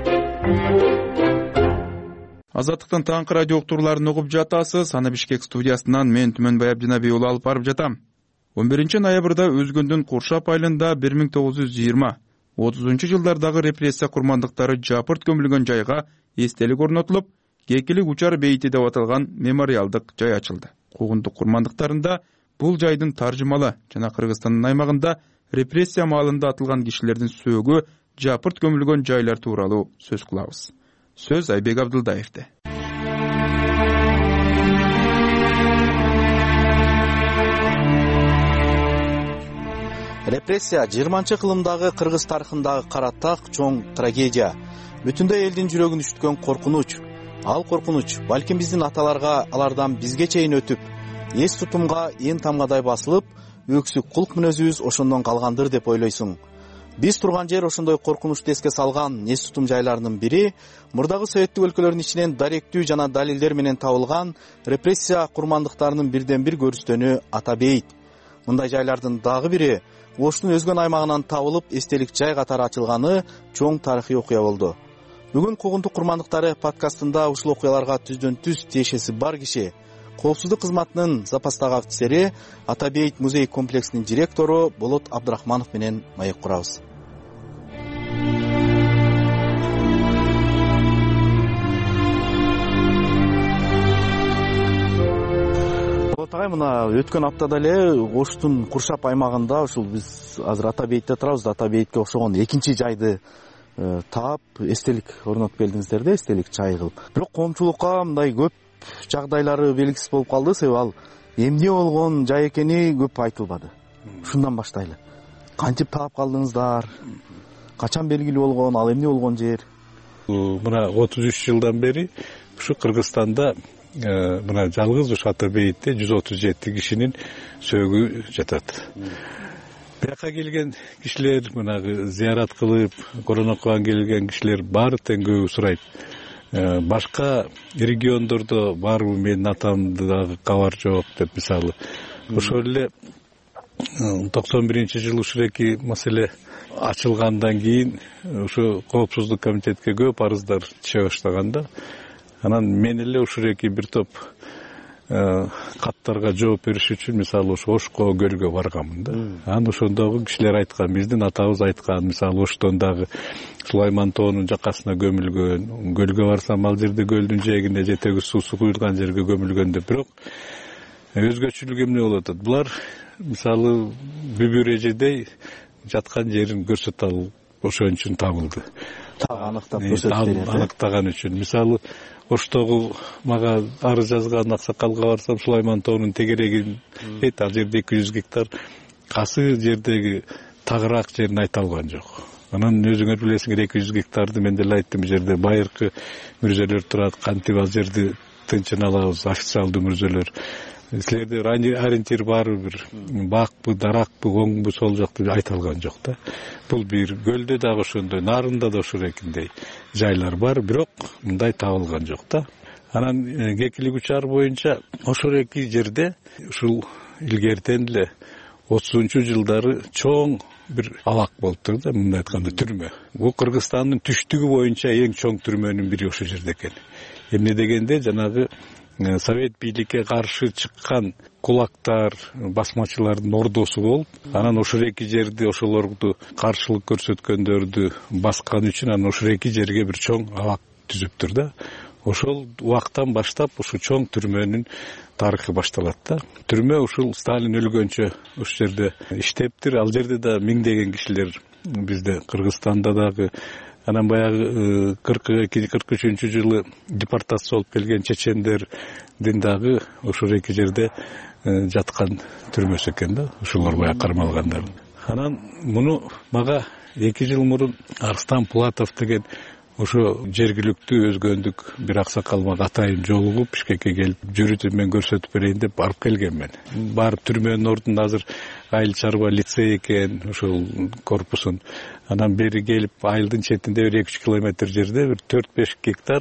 Азаттыктын таңкы радио уктурууларын угуп жатасыз. Аны Бишкек студиясынан мен Түмөнбай Абдинабий уулу алып барып жатам. он биринчи ноябрда Өзгөндүн Куршап айылында бир миң тогуз жүз жыйырма отузунчу жылдардагы репрессия курмандыктары жапырт көмүлгөн жайга эстелик орнотулуп, Кекилик учар бейити деп аталган мемориалдык жай ачылды. Куугундук курмандыктарында бул жайдын таржымалы жана Кыргызстандын аймагында репрессия маалында атылган кишилердин сөөгү жапырт көмүлгөн жайлар тууралуу сөз кылабыз. Сөз Айбек Абдылдаевде. Репрессия жыйырманчы кылымдагы кыргыз тарыхындагы каратак чоң трагедия. Бүтүндөй элдин жүрөгүн үчүткөн коркунуч. Ал коркунуч балким биздин аталарга алардан бизге чейин өтүп, эс тутумга ээн тамгадай басылып, өксүк кулк мүнөзүбүз ошондон калгандыр деп ойлойсуң. Биз турган жер ошондой коркунучту эске салган эс тутум жайларынын бири мурдагы советтик өлкөлөрдүн ичинен даректүү жана далилдер менен табылган репрессия курмандыктарынын бирден бир көрүстөнү Ата бейит. Мындай жайлардын дагы бири Оштун Өзгөн аймагынан табылып эстелик жай катары ачылганы чоң тарыхый окуя болду. Бүгүн Куугундук курмандыктары подкастында ушул окуяларга түздөн түз тиешеси бар киши, Коопсуздук кызматынын запастагы офицери, Ата бейит музей комплексинин директору Болот Абдрахманов менен маек курабыз. Болот агай, мына өткөн аптада эле Оштун Куршап аймагында ушул биз азыр Ата бейтте турабыз, Ата бейтке окшогон экинчи жайды таап эстелик орнотуп келдиңиздер да, эстелик чай кылып. Бирок коомчулукка мындай көп жагдайлары белгисиз болуп калды, себеби ал эмне болгон жай экени көп айтылбады. Ушундан баштайлы. Кантип таап калдыңыздар? Качан белгилүү болгон, ал эмне болгон жер? Мына отуз үч жылдан бери ушу Кыргызстанда мына жалгыз ушу Ата бейтте жүз отуз жети кишинин сөөгү жатат. Бияка келген кишилер, мына зыярат кылып, коронакка келген кишилер баары тең көбү сурайт. Башка региондордо барбы, менин атамды дагы кабар жок деп, мисалы. Ошол эле токсон биринчи жылы ушул эки маселе ачылгандан кийин ушу Коопсуздук комитетке көп арыздар түшө баштаганда, анан мен эле ушул эки бир топ каттарга жооп бериш үчүн мисалы ошо Ошко көлгө барганмын да. Анан ошондогу кишилер айткан, биздин атабыз айткан, мисалы Оштон дагы Сулайман тоонун жакасына көмүлгөн, көлгө барсам ал жерде көлдүн жээгинде жетеги суусу куюлган жерге көмүлгөн деп. Бирок өзгөчөлүк эмне болуп атат? Булар мисалы бүбүр эжедей жаткан жерин көрсөтө алып ошон үчүн табылды. Так аныктап көрсөтүп аныктаган үчүн. Мисалы Оштогу мага арыз жазган аксакалга барсам, Сулайман тоонун тегерегин эт, ал жерде эки жүз гектар, касы жердеги тагыраак жерин айта алган жок. Анан өзүңөр билесиңер, эки жүз гектарды мен деле айттым, жерде байыркы мүрзөлөр турат, кантип ал жерди тынчын алабыз, официалдуу мүрзөлөр. Силерде ориентир барбы, бир бакпы, даракпы, оңбу, сол жок деп айта алган жок да. Бул бир көлдө дагы ошондой, нарында да ошол экиндей жайлар бар, бирок мындай табылган жок да. Анан кекилик учар боюнча ошол эки жерде ушул илгертен эле отузунчу жылдары чоң бир алак болуптур да, мындай айтканда түрмө. Бул Кыргызстандын түштүгү боюнча эң чоң түрмөнүн бири ошол жерде экен. Эмне дегенде жанагы совет бийликке каршы чыккан кулактар, басмачылардын ордосу болуп, анан ошол эки жерди ошолорду каршылык көрсөткөндөрдү баскан үчүн анан ошол эки жерге бир чоң алак түзүптүр да. Ошол убактан баштап ушул чоң түрмөнүн тарыхы башталат да. Түрмө ушул Сталин өлгөнчө ошол жерде иштептир. Ал жерде да миңдеген кишилер бизде Кыргызстанда дагы, анан баягы кырк эки кырк үчүнчү жылы депортация болуп келген чечендердин дагы ошол эки жерде жаткан түрмөсү экен да, ошолор баягы кармалгандар. Анан муну мага эки жыл мурун Арстан Пулатов деген ошо жергиликтүү өзгөндүк бир аксакал мага атайын жолугуп Бишкекке келип жүрүтүп мен көрсөтүп берейин деп барып келгенмин. Барып түрмөнүн ордунда азыр айыл чарба лицей экен, ошол корпусун. Анан бери келип айылдын четинде бир эки үч километр жерде бир төрт беш гектар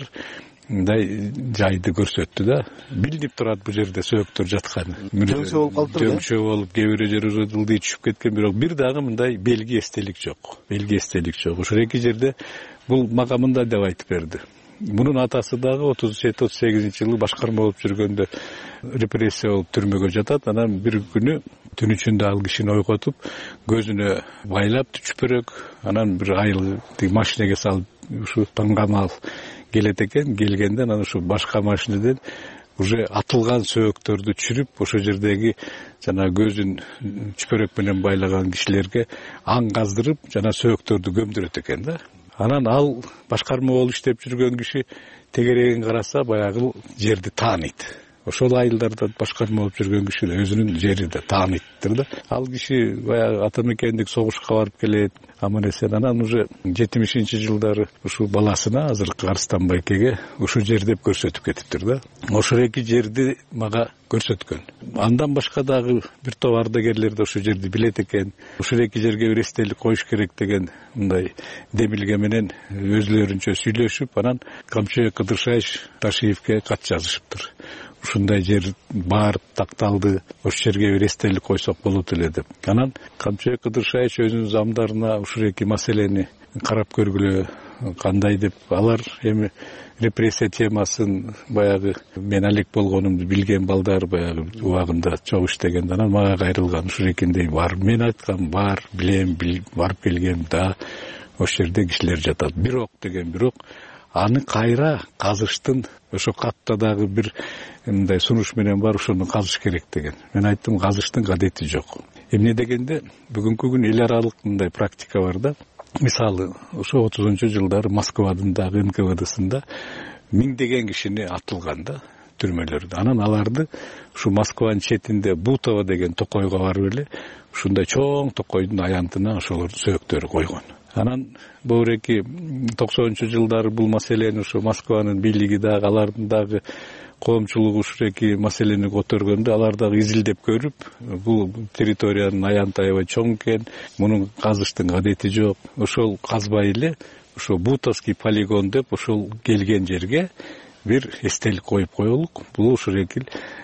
мындай жайды көрсөттү да. Билинип турат бул жерде сөөктөр жатканы. Жөмшө болуп калыптыр. Жөмшө болуп, кээ бир жери уже ылдый түшүп кеткен, бирок бир дагы мындай белги эстелик жок. Белги эстелик жок. Ошол эки жерде бул мага мындай деп айтып берди. Мунун атасы дагы отуз жети отуз сегизинчи жылы башкарма болуп жүргөндө репрессия болуп түрмөгө жатат. Анан бир күнү түн ичинде ал кишини ойготуп, көзүнө байлап чүпөрөк, анан бир айыл машинеге салып ушу таңгамал келет экен. Келгенде анан ушу башка машинеден уже атылган сөөктөрдү түшүрүп, ошол жердеги жана көзүн чүпөрөк менен байлаган кишилерге аң каздырып, жана сөөктөрдү көмдүрөт экен да. Анан ал башкарма болуп иштеп жүргөн киши тегерегин караса баягы жерди тааныйт. Ошол айылдарда башкарма болуп жүргөн киши өзүнүн жери да тааныйттыр да. Ал киши баягы ата мекендик согушка барып келет, аман эсен. Анан уже жетимишинчи жылдары ушул баласына, азыркы Арстан байкеге ушул жер деп көрсөтүп кетиптир да. Ошол эки жерди мага көрсөткөн. Андан башка дагы бир топ ардагерлер да ошол жерди билет экен. Ошол эки жерге бир эстелик коюш керек деген мындай демилге менен өзлөрүнчө сүйлөшүп, анан Камчыбек Кыдыршаевич Ташиевке кат жазышыптыр. Ушундай жер бар, такталды, ошол жерге бир эстелик койсок болот эле деп. Анан Камчыбек Кыдыршаевич өзүнүн замдарына ушул эки маселени карап көргүлө, кандай деп. Алар эми репрессия темасын баягы мен алек болгонумду билген балдар баягы убагында чогуу иштеген. Анан мага кайрылган ушул экиндей бар. Мен айткам бар, билем, барып келгем да, ошол жерде кишилер жатат. Бирок деген бирок аны кайра казыштын ошо катта дагы бир мындай сунуш менен бар, ошону казыш керек деген. Мен айттым, казыштын кадети жок. Эмне дегенде бүгүнкү күн эл аралык мындай практика бар да. Мисалы, ошо отузунчу жылдары Москвадын дагы эн ка вэ дсында миңдеген кишини атылган да түрмөлөрдө. Анан аларды ушу Москванын четинде Бутово деген токойго барып эле ушундай чоң токойдун аянтына ошолордун сөөктөрү койгон. Анан бөүреки токсонунчу жылдары бул маселени ушу Москванын бийлиги дагы, алардын дагы коомчулугу ушул эки маселени көтөргөндө, алар дагы изилдеп көрүп, бул территориянын аянты аябай чоң экен, мунун казыштын кадети жок. Ошол казбай эле ошо Бутовский полигон деп ошол келген жерге бир эстелик коюп коелук. Бул ушул эки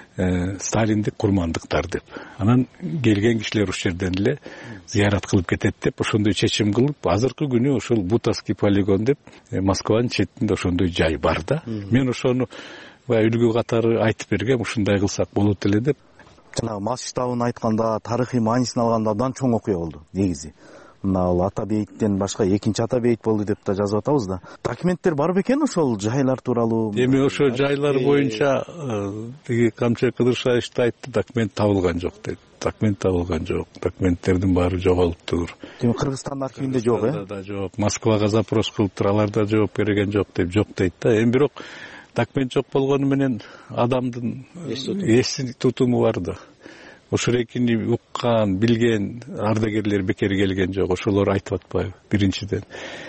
Сталиндик курмандыктар деп. Анан келген кишилер ушул жерден эле зыярат кылып кетет деп ошондой чечим кылып, азыркы күнү ошол Бутовский полигон деп Москванын четинде ошондой жай бар да. Мен ошону үлгү катары айтып бергем, ушундай кылсак болот эле деп. Жанагы масштабын айтканда, тарыхый маанисин алганда абдан чоң окуя болду негизи. Мына ал ата бейиттен башка экинчи ата бейит болду деп да жазып атабыз да. Документтер бар бекен ошол жайлар тууралуу? Эми ошо жайлар боюнча тиги Камчыбек Кыдыршаевич айтты, документ табылган жок деп. Документ табылган жок. Документтердин баары жоголуптур. Эми Кыргызстан архивинде жок, э? Да, жок. Москвага запрос кылыптыр, алар да жооп берген жок деп жок дейт да. Эми бирок документ жок болгону менен адамдын эс тутуму бар да. Ошол экини уккан, билген ардагерлер бекер келген жок. Ошолор айтып атпайбы? Биринчиден.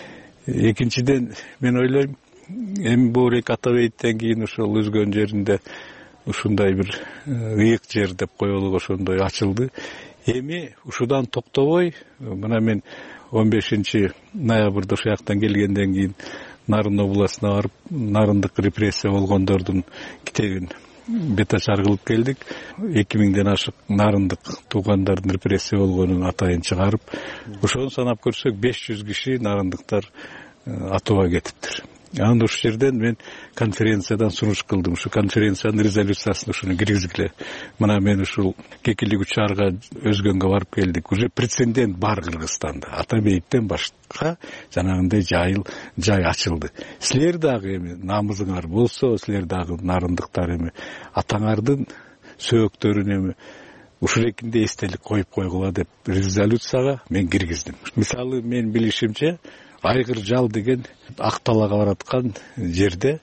Экинчиден мен ойлойм, эми бул эки ата бейиттен кийин ошол өзгөн жеринде ушундай бир ыйык жер деп коелук, ошондой ачылды. Эми ушудан токтобой, мына мен он бешинчи ноябрда ошол жактан келгенден кийин Нарын областына барып, нарындык репрессия болгондордун китебин бет ачар кылып келдик. эки миңден ашык нарындык туугандардын репрессия болгонун атайын чыгарып, ошону санап көрсөк беш жүз киши нарындыктар атууга кетиптир. Анан ушул жерден мен конференциядан сунуш кылдым. Ушу конференциянын резолюциясына ушуну киргизгиле. Мына мен ушул Кекилик учарга өзгөнгө барып келдик. Уже прецедент бар Кыргызстанда. Ата бейиттен башка жанагындай жайыл жай ачылды. Силер дагы эми намызыңар болсо, силер дагы нарындыктар эми атаңардын сөөктөрүн эми ушул экинде эстелик коюп койгула деп резолюцияга мен киргиздим. Мисалы мен билишимче Айгыр жал деген Акталага бараткан жерде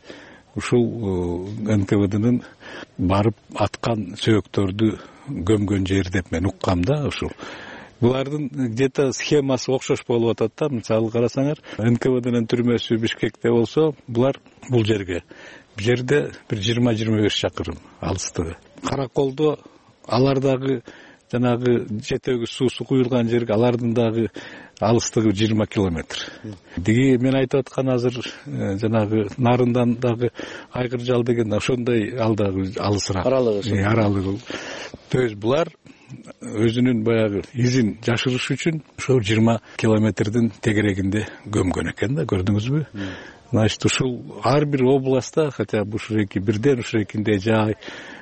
ушул эн ка вэ дынын барып аткан сөөктөрдү көмгөн жер деп мен уккам да. Ушул булардын где-то схемасы окшош болуп атат да. Мисалы карасаңар, эн ка вэ дынын түрмөсү Бишкекте болсо, булар бул жерге бул жерде бир жыйырма жыйырма беш чакырым алыстыгы. Караколдо алар дагы жанагы жетеги суусу куюлган жерге алардын дагы алыстыгы жыйырма километр. Диги мен айтып аткан азыр жанагы нарындан дагы Айгыр жал деген ошондой ал дагы алысыраак. Аралыгы. Аралыгы. То есть булар өзүнүн баягы изин жашырыш үчүн ошо жыйырма километрдин тегерегинде көмгөн экен да, көрдүңүзбү? Значит, ушул ар бир областта, хотя бы ушул эки бирден ушул экинде жай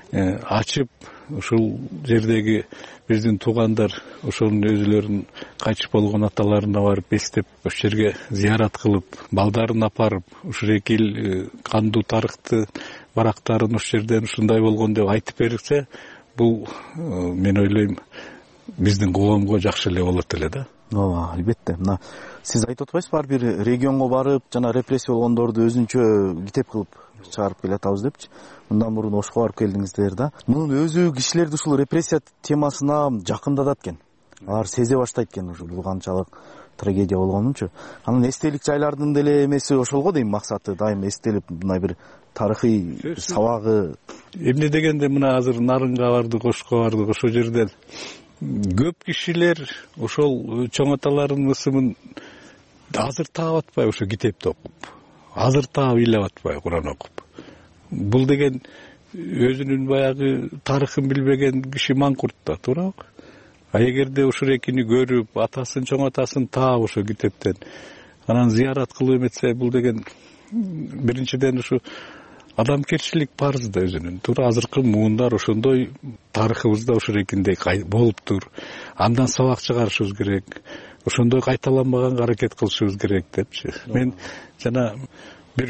ачып, ушул жердеги биздин туугандар ошонун өзүлөрүнүн кайтыш болгон аталарына барып эстеп, ошол жерге зыярат кылып, балдарын апарып, ушул эки эл кандуу тарыхты барактарын ошол жерден ушундай болгон деп айтып берсе, бул мен ойлойм биздин коомго жакшы эле болот эле да. Ооба, албетте. Мына сиз айтып атпайсызбы, ар бир регионго барып, жана репрессия болгондорду өзүнчө китеп кылып чыгарып келатабыз депчи. Мындан мурун Ошко барып келдиңиздер да. Мунун өзү кишилерди ушул репрессия темасына жакындатат экен. Алар сезе баштайт экен ушул бул канчалык трагедия болгонунчу. Анын эстелик жайлардын деле эмеси ошол го дейм, максаты дайым эстелип мындай бир тарыхый сабагы. Эмне дегенде мына азыр Нарынга бардык, Ошко бардык, ошол жерден көп кишилер ошол чоң аталардын ысымын азыр таап атпай ошо китепти окуп, азыр таап ыйлап атпай Куран окуп. Бул деген өзүнүн баягы тарыхын билбеген киши маңкурт да, туурабы? А эгерде ушул экини көрүп, атасын, чоң атасын таап ошо китептен, анан зыярат кылып эметсе, бул деген биринчиден ушу адамгерчилик парыз да өзүнүн. Туура азыркы муундар ошондой тарыхыбызда ушул экиндей болуптур. Андан сабак чыгарышыбыз керек. Ошондой кайталанбаганга аракет кылышыбыз керек депчи. Мен жана бир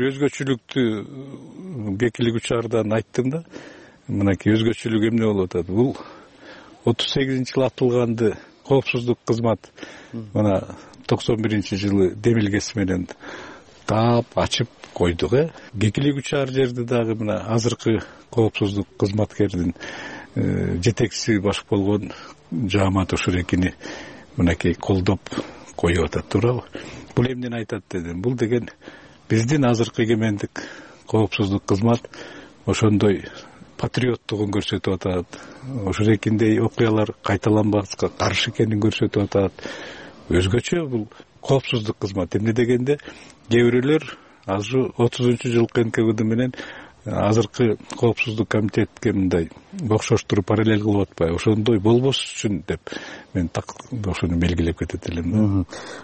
өзгөчөлүктү Кекилик учардан айттым да. Мынакей өзгөчөлүк эмне болуп атат? Бул отуз сегизинчи жылы атылганды коопсуздук кызмат мына токсон биринчи жылы демилгеси менен таап ачып койдук, э. Кекилик учар жерди дагы мына азыркы коопсуздук кызматкердин жетекчиси баш болгон Жаамат ушул экини мынакей колдоп коюп атат, туурабы? Бул эмнени айтат дедим? Бул деген биздин азыркы эгемендик коопсуздук кызмат ошондой патриоттугун көрсөтүп атат. Ошол экиндей окуялар кайталанбаска каршы экенин көрсөтүп атат. Өзгөчө бул коопсуздук кызмат. Эмне дегенде кээ бирөөлөр азыр отузунчу жылкы эн ка вэ менен азыркы коопсуздук комитетке мындай окшоштуруп параллель кылып атпайбы? Ошондой болбош үчүн деп мен так ошону белгилеп кетет элем.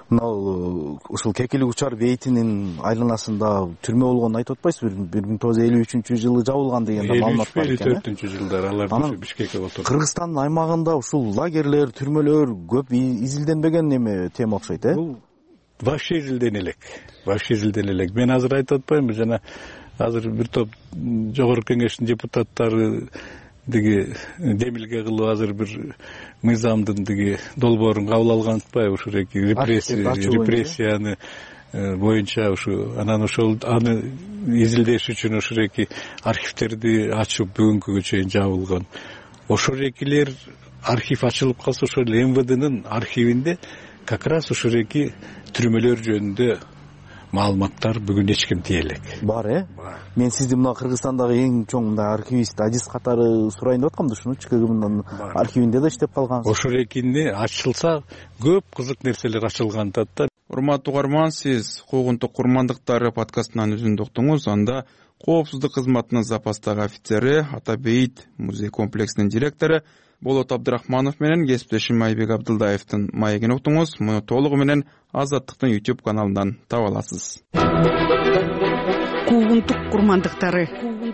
Мына ушул Кекилик учар бейитинин айланасында түрмө болгонун айтып атпайсызбы? бир миң тогуз жүз элүү үчүнчү жылы жабылган деген маалымат бар экен. элүү төртүнчү жылдары алар Бишкекке отурду. Кыргызстандын аймагында ушул лагерлер, түрмөлөр көп изилденбеген неме тема окшойт, э? Бул вообще изилдене элек. Вообще изилдене элек. Мен азыр айтып атпаймынбы, жана азыр бир топ жогорку кеңештин депутаттары диги демилге кылып азыр бир мыйзамдын диги долбоорун кабыл алган атпайбы? Ушул эки репрессияны боюнча ушу анан ошол аны изилдеш үчүн ушул эки архивтерди ачып бүгүнкүгө чейин жабылган. Ошол экилер архив ачылып калса, ошол эм вэ днын архивинде как раз ушул эки түрмөлөр жөнүндө маалыматтар бүгүн эч ким тие элек. Бар, э? Мен сизди мына Кыргызстандагы эң чоң мындай архивист Адис катары сурайын деп аткам да, ушуну ЧКГМдын архивинде да иштеп калгансыз. Ошол экинде ачылса көп кызык нерселер ачылганда да. Урматтуу угарман, сиз Куугунтук курмандыктары подкастынан үзүндү уктуңуз. Анда коопсуздук кызматынын запастагы офицери, Атабейит музей комплексинин директору Болот Абдрахманов менен кесиптешим Айбек Абдылдаевдин маегин уктуңуз. Муну толугу менен Азаттыктын YouTube каналынан таба аласыз. Куугунтук курмандыктары.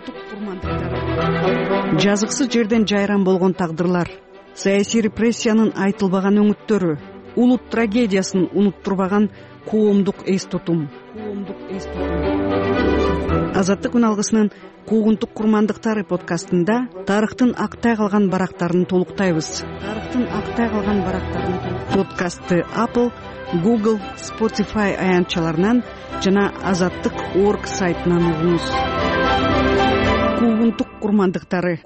Жазыксыз жерден жайран болгон тагдырлар, саясий репрессиянын айтылбаган өңүттөрү, улут трагедиясын унуттурбаган коомдук эс тутум. Азаттык үн алгысынын Куугунтук курмандыктары подкастында тарыхтын актай калган барактарын толуктайбыз. Тарыхтын актай калган барактарын подкастты Apple, Google, Spotify аянтчаларынан жана азаттык точка орг сайтынан угуңуз. Куугунтук курмандыктары.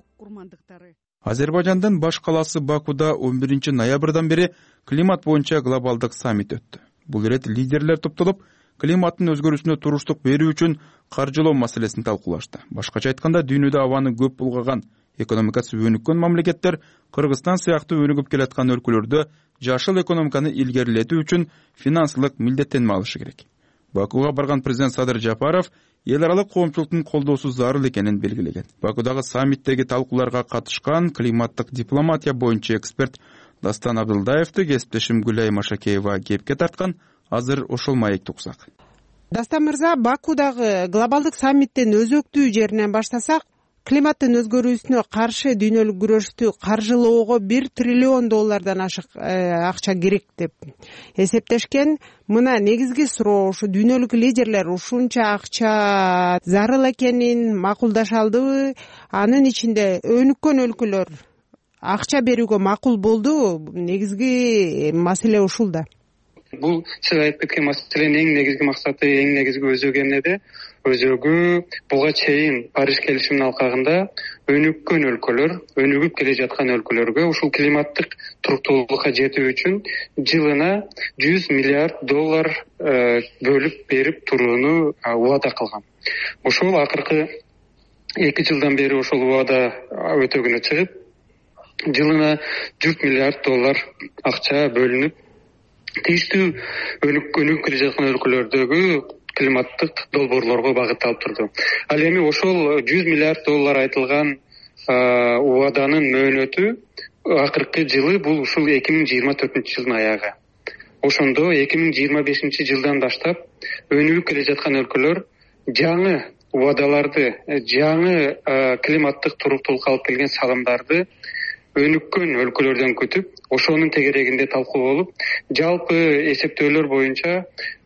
Азербайжандын баш калаасы Бакуда он биринчи ноябрдан бери климат боюнча глобалдык саммит өттү. Бул ирет лидерлер топтолуп, климаттын өзгөрүүсүнө туруштук берүү үчүн каржылоо маселесин талкуулашты. Башкача айтканда, дүйнөдө абаны көп булгаган, экономикасы өнүккөн мамлекеттер Кыргызстан сыяктуу өнүгүп келаткан өлкөлөрдө жашыл экономиканы илгерилетүү үчүн финансылык милдеттенме алышы керек. Бакуга барган президент Садыр Жапаров эл аралык коомчулуктун колдоосу зарыл экенин белгилеген. Бакудагы саммиттеги талкууларга катышкан климаттык дипломатия боюнча эксперт Дастан Абдылдаевди кесиптешим Гүлай Машакеева кепке тарткан. Азыр ошол маекти уксак. Дастан мырза, Бакудагы глобалдык саммиттин өзөктүү жеринен баштасак, климаттын өзгөрүүсүнө каршы дүйнөлүк күрөштү каржылоого бир триллион доллардан ашык акча керек деп эсептешкен. Мына негизги суроо, ушу дүйнөлүк лидерлер ушунча акча зарыл экенин макулдаша алдыбы? Анын ичинде өнүккөн өлкөлөр акча берүүгө макул болдубу? Негизги маселе ушул да. Бул сиз айтып кеткен маселенин эң негизги максаты, эң негизги өзөгү эмнеде? Өзөгү буга чейин Париж келишиминин алкагында өнүккөн өлкөлөр, өнүгүп келе жаткан өлкөлөргө ушул климаттык туруктуулукка жетүү үчүн жылына жүз миллиард доллар бөлүп берип турууну убада кылган. Ошол акыркы эки жылдан бери ошол убада өтөгүнө чыгып, жылына жүз миллиард доллар акча бөлүнүп, тийиштүү өнүгүп келе жаткан өлкөлөрдөгү климаттык долбоорлорго багытталып турду. Ал эми ошол жүз миллиард доллар айтылган убаданын мөөнөтү акыркы жылы бул ушул эки миң жыйырма төртүнчү жылдын аягы. Ошондо эки миң жыйырма бешинчи жылдан баштап өнүгүп келе жаткан өлкөлөр жаңы убадаларды, жаңы климаттык туруктуулукка алып келген салымдарды өнүккөн өлкөлөрдөн күтүп, ошонун тегерегинде талкуу болуп, жалпы эсептөөлөр боюнча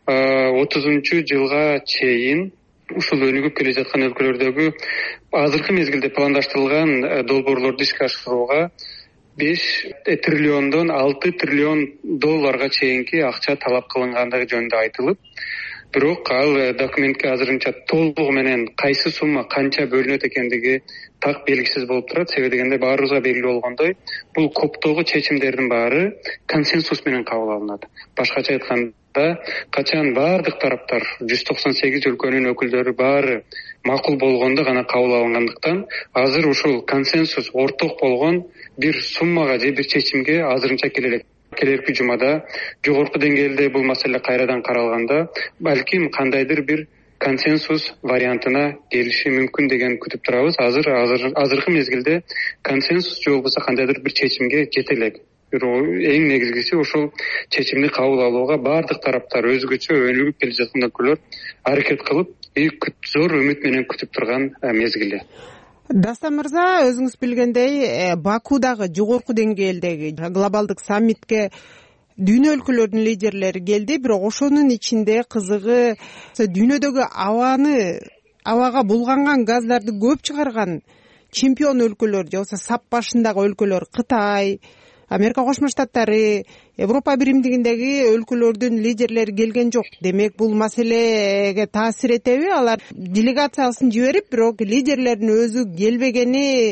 отузунчу жылга чейин ушул өнүгүп келе жаткан өлкөлөрдөгү азыркы мезгилде пландаштырылган долбоорлорду ишке ашырууга беш триллиондон алты триллион долларга чейинки акча талап кылынгандыгы жөнүндө айтылып, бирок ал документке азырынча толугу менен кайсы сумма канча бөлүнөт экендиги так белгисиз болуп турат. Себеби дегенде баарыбызга белгилүү болгондой, бул коптогу чечимдердин баары консенсус менен кабыл алынат. Башкача айтканда, качан баардык тараптар жүз токсон сегиз өлкөнүн өкүлдөрү баары макул болгондо гана кабыл алынгандыктан, азыр ушул консенсус орток болгон бир суммага же бир чечимге азырынча келе элек. Келерки жумада жогорку деңгээлде бул маселе кайрадан каралганда, балким кандайдыр бир консенсус вариантына келиши мүмкүн деген күтүп турабыз. Азыр азыркы мезгилде консенсус же болбосо кандайдыр бир чечимге жете элек. Бирок эң негизгиси ошол чечимди кабыл алууга баардык тараптар өзгөчө өнүгүп келе жаткан өлкөлөр аракет кылып, зор үмүт менен күтүп турган мезгили. Дастан мырза, өзүңүз билгендей, Бакудагы жогорку деңгээлдеги глобалдык саммитке дүйнө өлкөлөрүнүн лидерлери келди, бирок ошонун ичинде кызыгы дүйнөдөгү абаны, абага булганган газдарды көп чыгарган чемпион өлкөлөр, же болбосо сап башындагы өлкөлөр Кытай, Америка Кошмо Штаттары, Европа биримдигиндеги өлкөлөрдүн лидерлери келген жок. Демек, бул маселеге таасир этеби? Алар делегациясын жиберип, бирок лидерлердин өзү келбегени,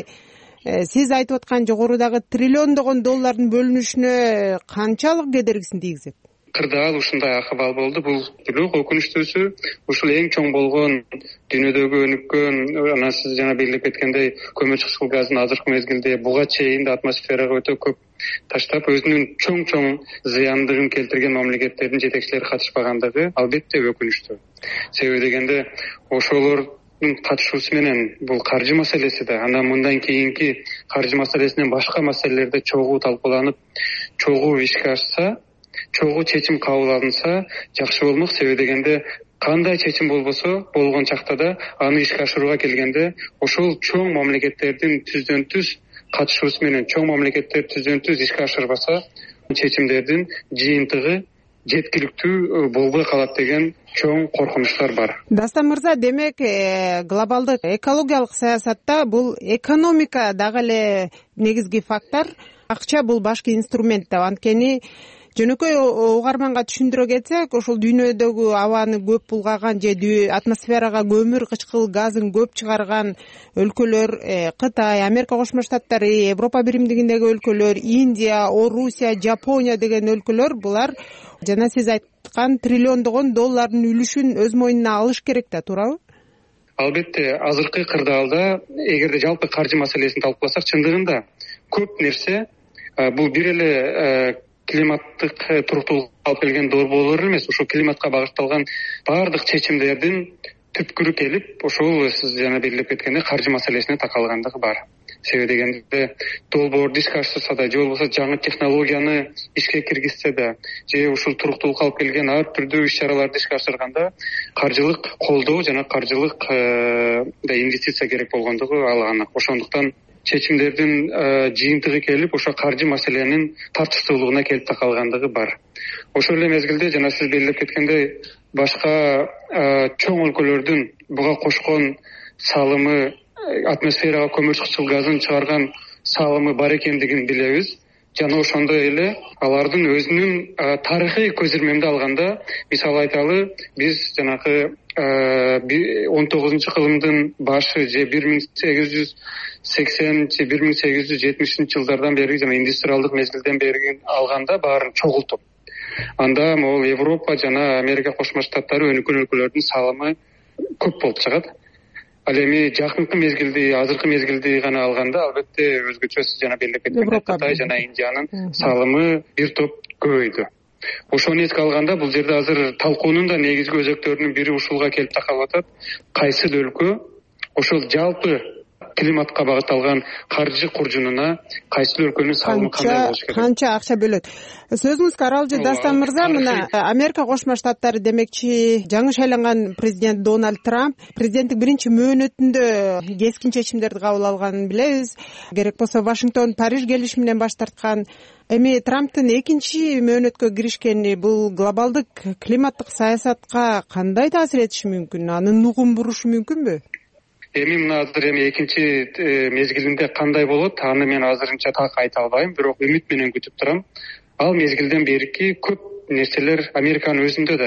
сиз айтып аткан жогорудагы триллиондогон доллардын бөлүнүшүнө канчалык кедергисин тийгизет? кырдаал ушундай акыбал болду. Бул бирок өкүнүчтүүсү ушул эң чоң болгон дүйнөдөгү өнүккөн, анан сиз жана белгилеп кеткендей көмүр кычкыл газын азыркы мезгилде буга чейин да атмосферага өтө көп таштап, өзүнүн чоң-чоң зыяндыгын келтирген мамлекеттердин жетекчилери катышпагандыгы албетте өкүнүчтүү. Себеби дегенде ошолордун катышуусу менен бул каржы маселеси да, анан мындан кийинки каржы маселесинен башка маселелерде чогуу талкууланып, чогуу ишке ашса, чогуу чечим кабыл алынса жакшы болмок. Себеби дегенде кандай чечим болбосо болгон чакта да аны ишке ашырууга келгенде ошол чоң мамлекеттердин түздөн түз катышуусу менен, чоң мамлекеттер түздөн түз ишке ашырбаса чечимдердин жыйынтыгы жеткиликтүү болбой калат деген чоң коркунучтар бар. Дастан мырза, демек глобалдык экологиялык саясатта бул экономика дагы эле негизги фактор. Акча бул башкы инструмент деп, анткени жөнөкөй угарманга түшүндүрө кетсек, ошол дүйнөдөгү абаны көп булгаган же атмосферага көмүр кычкыл газын көп чыгарган өлкөлөр Кытай, Америка Кошмо Штаттары, Европа биримдигиндеги өлкөлөр, Индия, Орусия, Жапония деген өлкөлөр, булар жана сиз айткан триллиондогон доллардын үлүшүн өз мойнуна алыш керек да, туурабы? Албетте, азыркы кырдаалда эгерде жалпы каржы маселесин талкууласак, чындыгында көп нерсе бул бир эле климаттык туруктуулукка алып келген долбоорлор эмес, ошол климатка багытталган баардык чечимдердин түпкүрү келип, ошол сиз жана белгилеп кеткендей каржы маселесине такалгандыгы бар. Себеби дегенде долбоорду ишке ашырса да, же болбосо жаңы технологияны ишке киргизсе да, же ушул туруктуулукка алып келген ар түрдүү иш-чараларды ишке ашырганда каржылык колдоо жана каржылык инвестиция керек болгондугу ал анак. Ошондуктан чечимдердин жыйынтыгы келип, ошо каржы маселенин тартыштуулугуна келип такалгандыгы бар. Ошол эле мезгилде жана сиз белгилеп кеткендей, башка чоң өлкөлөрдүн буга кошкон салымы, атмосферага көмүр кычкыл газын чыгарган салымы бар экендигин билебиз. Жана ошондой эле алардын өзүнүн тарыхый көзирмемди алганда, мисалы айталы, биз жанагы он тогузунчу кылымдын башы же бир миң сегиз жүз сексен же бир миң сегиз жүз жетимишинчи жылдардан бери жана индустриалдык мезгилден бери алганда баарын чогултуп, анда могул Европа жана Америка Кошмо Штаттары өнүккөн өлкөлөрдүн салымы көп болуп чыгат. Ал эми жакынкы мезгилди, азыркы мезгилди гана алганда, албетте өзгөчө сиз жана белгилеп кеткендей Кытай жана Индиянын салымы бир топ көбөйдү. Ошону эске алганда, бул жерде азыр талкуунун да негизги өзөктөрүнүн бири ушулга келип такалып атат. Кайсы өлкө ошол жалпы климатка багытталган каржы куржунуна кайсы өлкөнүн салымы кандай болуш керек? Канча акча бөлөт? Сөзүңүзгө аралжы Дастан мырза, мына Америка Кошмо Штаттары демекчи жаңы шайланган президент Дональд Трамп президенттик биринчи мөөнөтүндө кескин чечимдерди кабыл алганын билебиз. Керек болсо Вашингтон Париж келишиминен баш тарткан. Эми Трамптын экинчи мөөнөткө киришкени бул глобалдык климаттык саясатка кандай таасир этиши мүмкүн? Аны нугум бурушу мүмкүнбү? Эми мына азыр эми экинчи мезгилинде кандай болот, аны мен азырынча так айта албайм, бирок үмүт менен күтүп турам. Ал мезгилден берки көп нерселер Американын өзүндө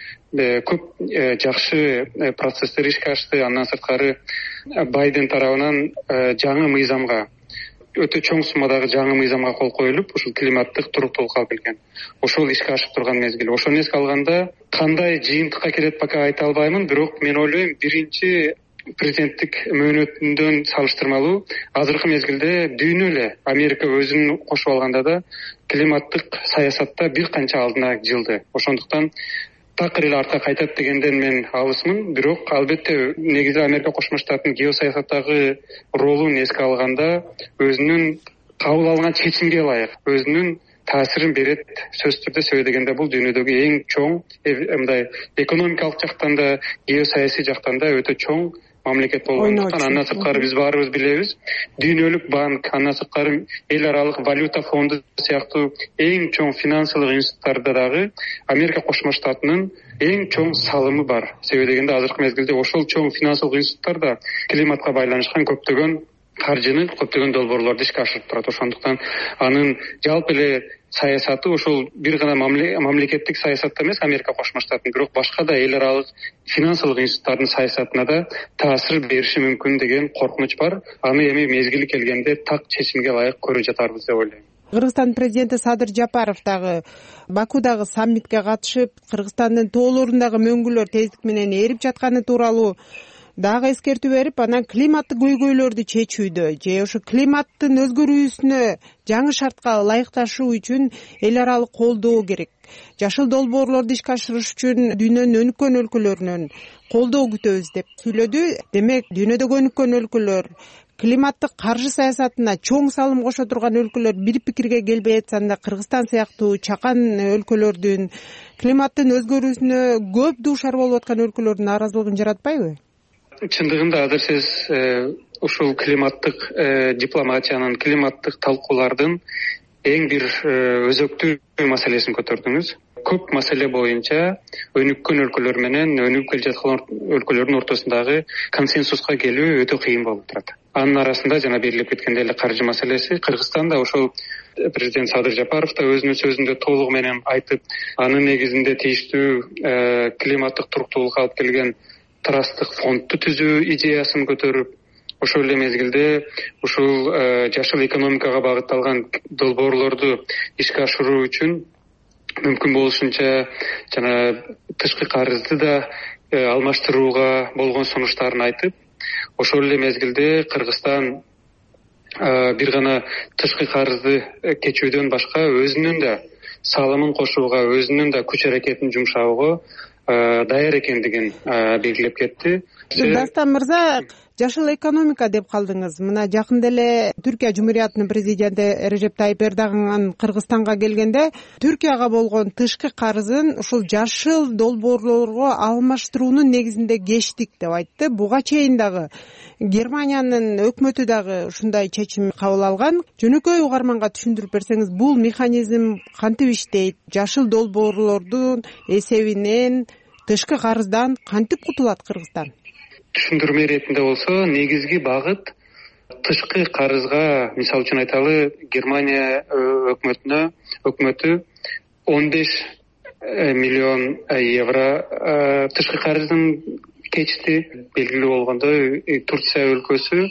да көп жакшы процесстер ишке ашты. Андан сырткары Байден тарабынан жаңы мыйзамга, өтө чоң суммадагы жаңы мыйзамга кол коюлуп, ушул климаттык туруктуулукка алып келген. Ошол ишке ашып турган мезгил. Ошону эске алганда кандай жыйынтыкка келет пока айта албаймын, бирок мен ойлойм, биринчи президенттик мөөнөтүндөн салыштырмалуу азыркы мезгилде дүйнө эле Америка өзүн кошуп алганда да климаттык саясатта бир канча алдына жылды. Ошондуктан такыр эле артка кайтат дегенден мен алысмын, бирок албетте негизи Америка Кошмо Штаттын геосаясаттагы ролун эске алганда өзүнүн кабыл алган чечимге ылайык өзүнүн таасирин берет сөзсүз түрдө. Себеби дегенде бул дүйнөдөгү эң чоң мындай экономикалык жактан да, геосаясий жактан да өтө чоң мамлекет болгондуктан, андан сырткары биз баарыбыз билебиз, дүйнөлүк банк, андан сырткары эл аралык валюта фонду сыяктуу эң чоң финансылык институттарда дагы Америка Кошмо Штатынын эң чоң салымы бар. Себеби дегенде азыркы мезгилде ошол чоң финансылык институттар да климатка байланышкан көптөгөн каржыны, көптөгөн долбоорлорду ишке ашырып турат. Ошондуктан анын жалпы эле саясаты ошол бир гана мамлекеттик саясатта эмес Америка Кошмо Штатын, бирок башка да эл аралык финансылык институттардын саясатына да таасир бериши мүмкүн деген коркунуч бар. Аны эми мезгили келгенде так чечимге ылайык көрүп жатарбыз деп ойлойм. Кыргызстан президенти Садыр Жапаров дагы Бакудагы саммитке катышып, Кыргызстандын тоолорундагы мөңгүлөр тездик менен эрип жатканы тууралуу дагы эскертүү берип, анан климаттык көйгөйлөрдү чечүүдө же ошо климаттын өзгөрүүсүнө жаңы шартка ылайыкташуу үчүн эл аралык колдоо керек. Жашыл долбоорлорду ишке ашырыш үчүн дүйнөнүн өнүккөн өлкөлөрүнөн колдоо күтөбүз деп сүйлөдү. Демек, дүйнөдөгү өнүккөн өлкөлөр климаттык каржы саясатына чоң салым кошо турган өлкөлөр бир пикирге келбей жатсанда, Кыргызстан сыяктуу чакан өлкөлөрдүн климаттын өзгөрүүсүнө көп дуушар болуп аткан өлкөлөрдүн нааразылыгын жаратпайбы? Чындыгында азыр сиз ушул климаттык дипломатиянын, климаттык талкуулардын эң бир өзөктүү маселесин көтөрдүңүз. Көп маселе боюнча өнүккөн өлкөлөр менен өнүгүп келе жаткан өлкөлөрдүн ортосундагы консенсуска келүү өтө кыйын болуп турат. Анын арасында жана белгилеп кеткендей эле каржы маселеси. Кыргызстанда ошол президент Садыр Жапаров да өзүнүн сөзүндө толугу менен айтып, анын негизинде тийиштүү климаттык туруктуулукка алып келген трасттык фондду түзүү идеясын көтөрүп, ошол эле мезгилде ушул жашыл экономикага багытталган долбоорлорду ишке ашыруу үчүн мүмкүн болушунча жана тышкы карызды да алмаштырууга болгон сунуштарын айтып, ошол эле мезгилде Кыргызстан бир гана тышкы карызды кечүүдөн башка өзүнүн да салымын кошууга, өзүнүн да күч аракетин жумшауга даяр экендигин белгилеп кетти. Дастан мырза, жашыл экономика деп калдыңыз. Мына жакында эле Түркия Жумуриятынын президенти Режеп Тайип Эрдоган Кыргызстанга келгенде Түркияга болгон тышкы карызын ушул жашыл долбоорлорго алмаштыруунун негизинде кечтик деп айтты. Буга чейин дагы Германиянын өкмөтү дагы ушундай чечим кабыл алган. Жөнөкөй угарманга түшүндүрүп берсеңиз, бул механизм кантип иштейт? Жашыл долбоорлордун эсебинен тышкы карыздан кантип кутулат Кыргызстан? Түшүндүрмө иретинде болсо, негизги багыт тышкы карызга, мисалы үчүн айталы, Германия өкмөтүнө өкмөтү он беш миллион евро тышкы карыздын кечти. Белгилүү болгондой, Турция өлкөсү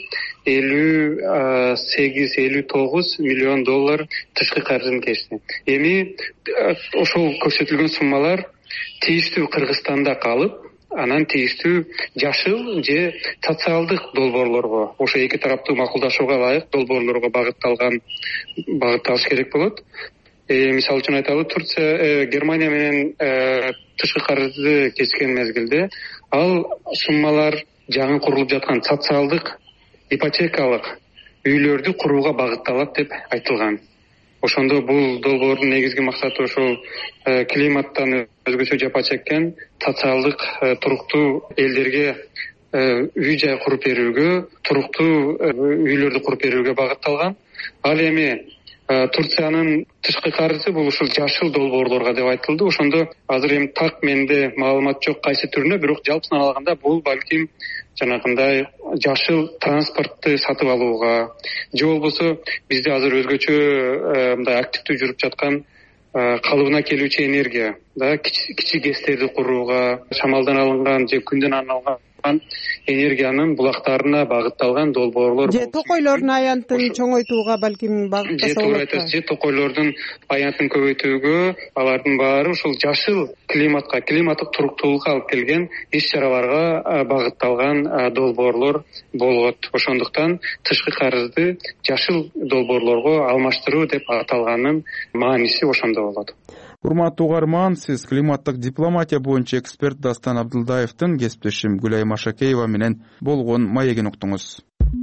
элүү сегиз элүү тогуз миллион доллар тышкы карызын кечти. Эми ошол көрсөтүлгөн суммалар тийиштүү Кыргызстанда калып, анан тийиштүү жашыл же социалдык долбоорлорго, ошо эки тараптуу макулдашууга ылайык долбоорлорго багытталган багытталыш керек болот. Мисалы үчүн айталы, Турция Германия менен тышкы карызды кечкен мезгилде ал суммалар жаңы курулуп жаткан социалдык ипотекалык үйлөрдү курууга багытталат деп айтылган. Ошондо бул долбоордун негизги максаты ошол климаттан өзгөчө жапа чеккен социалдык туруктуу элдерге үй жай куруп берүүгө, туруктуу үйлөрдү куруп берүүгө багытталган. Ал эми Турциянын тышкы карызы бул ушул жашыл долбоорлорго деп айтылды. Ошондо азыр эми так менде маалымат жок кайсы түрүнө, бирок жалпысынан алганда бул балким жанагындай жашыл транспортты сатып алууга, же болбосо бизде азыр өзгөчө мындай активдүү жүрүп жаткан калыбына келүүчү энергия, да, кичи гэстерди курууга, шамалдан алынган же күндөн алынган энергиянын булактарына багытталган долбоорлор, же токойлордун аянтын чоңойтууга балким багытталса болот. Же туура айтасыз, же токойлордун аянтын көбөйтүүгө, алардын баары ушул жашыл климатка, климаттык туруктуулукка алып келген иш-чараларга багытталган долбоорлор болот. Ошондуктан тышкы карызды жашыл долбоорлорго алмаштыруу деп аталганын мааниси ошондо болот. Урматтуу угарман, сиз климаттык дипломатия боюнча эксперт Дастан Абдылдаевдин кесиптешим Гүлай Машакеева менен болгон маегин уктуңуз.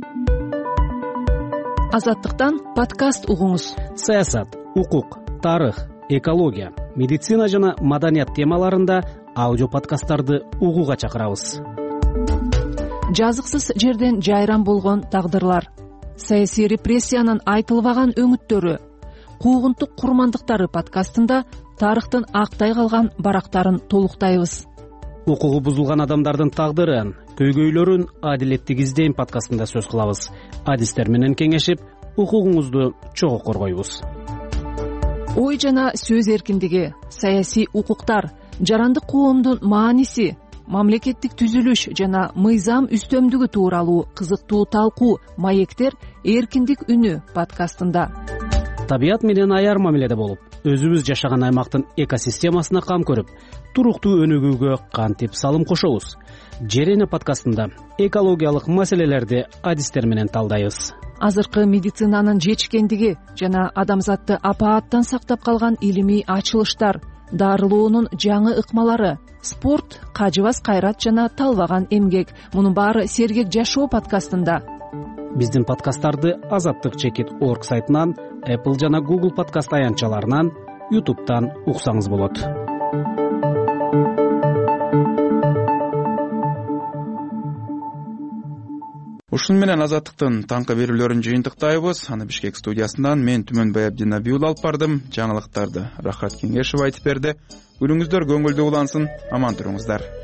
Азаттыктан подкаст угуңуз. Саясат, укук, тарых, экология, медицина жана маданият темаларында аудио подкасттарды угууга чакырабыз. Жазыксыз жерден жайран болгон тагдырлар, саясий репрессиянын айтылбаган өңүттөрү, куугунтук курмандыктары подкастында тарыхтын актай калган барактарын толуктайбыз. Укугу бузулган адамдардын тагдырын, көйгөйлөрүн адилеттик издейм подкастында сөз кылабыз. Адистер менен кеңешип, укугуңузду чогуу коргойбуз. Ой жана сөз эркиндиги, саясий укуктар, жарандык коомдун мааниси, мамлекеттик түзүлүш жана мыйзам үстөмдүгү тууралуу кызыктуу талкуу маектер эркиндик үнү подкастында. табият менен аяр мамиледе болуп, өзүбүз жашаган аймактын экосистемасына кам көрүп, туруктуу өнүгүүгө кантип салым кошобуз? Жерене подкастында экологиялык маселелерди адистер менен талдайбыз. Азыркы медицинанын жетишкендиги жана адамзатты апааттан сактап калган илимий ачылыштар, дарылоонун жаңы ыкмалары, спорт, кажыбас кайрат жана талбаган эмгек. Мунун баары Сергек жашоо подкастында. Биздин подкасттарды азаттык чекит точка орг сайтынан, Apple жана Google подкаст аянтчаларынан, YouTube'тан уксаңыз болот. Ушун менен азаттыктын таңкы берүүлөрүн жыйынтыктайбыз. Аны Бишкек студиясынан мен Түмөн Баябдин Абиул алып бардым. Жаңылыктарды Рахат Кеңешев айтып берди. Күнүңүздөр көңүлдүү улансын. Аман туруңуздар.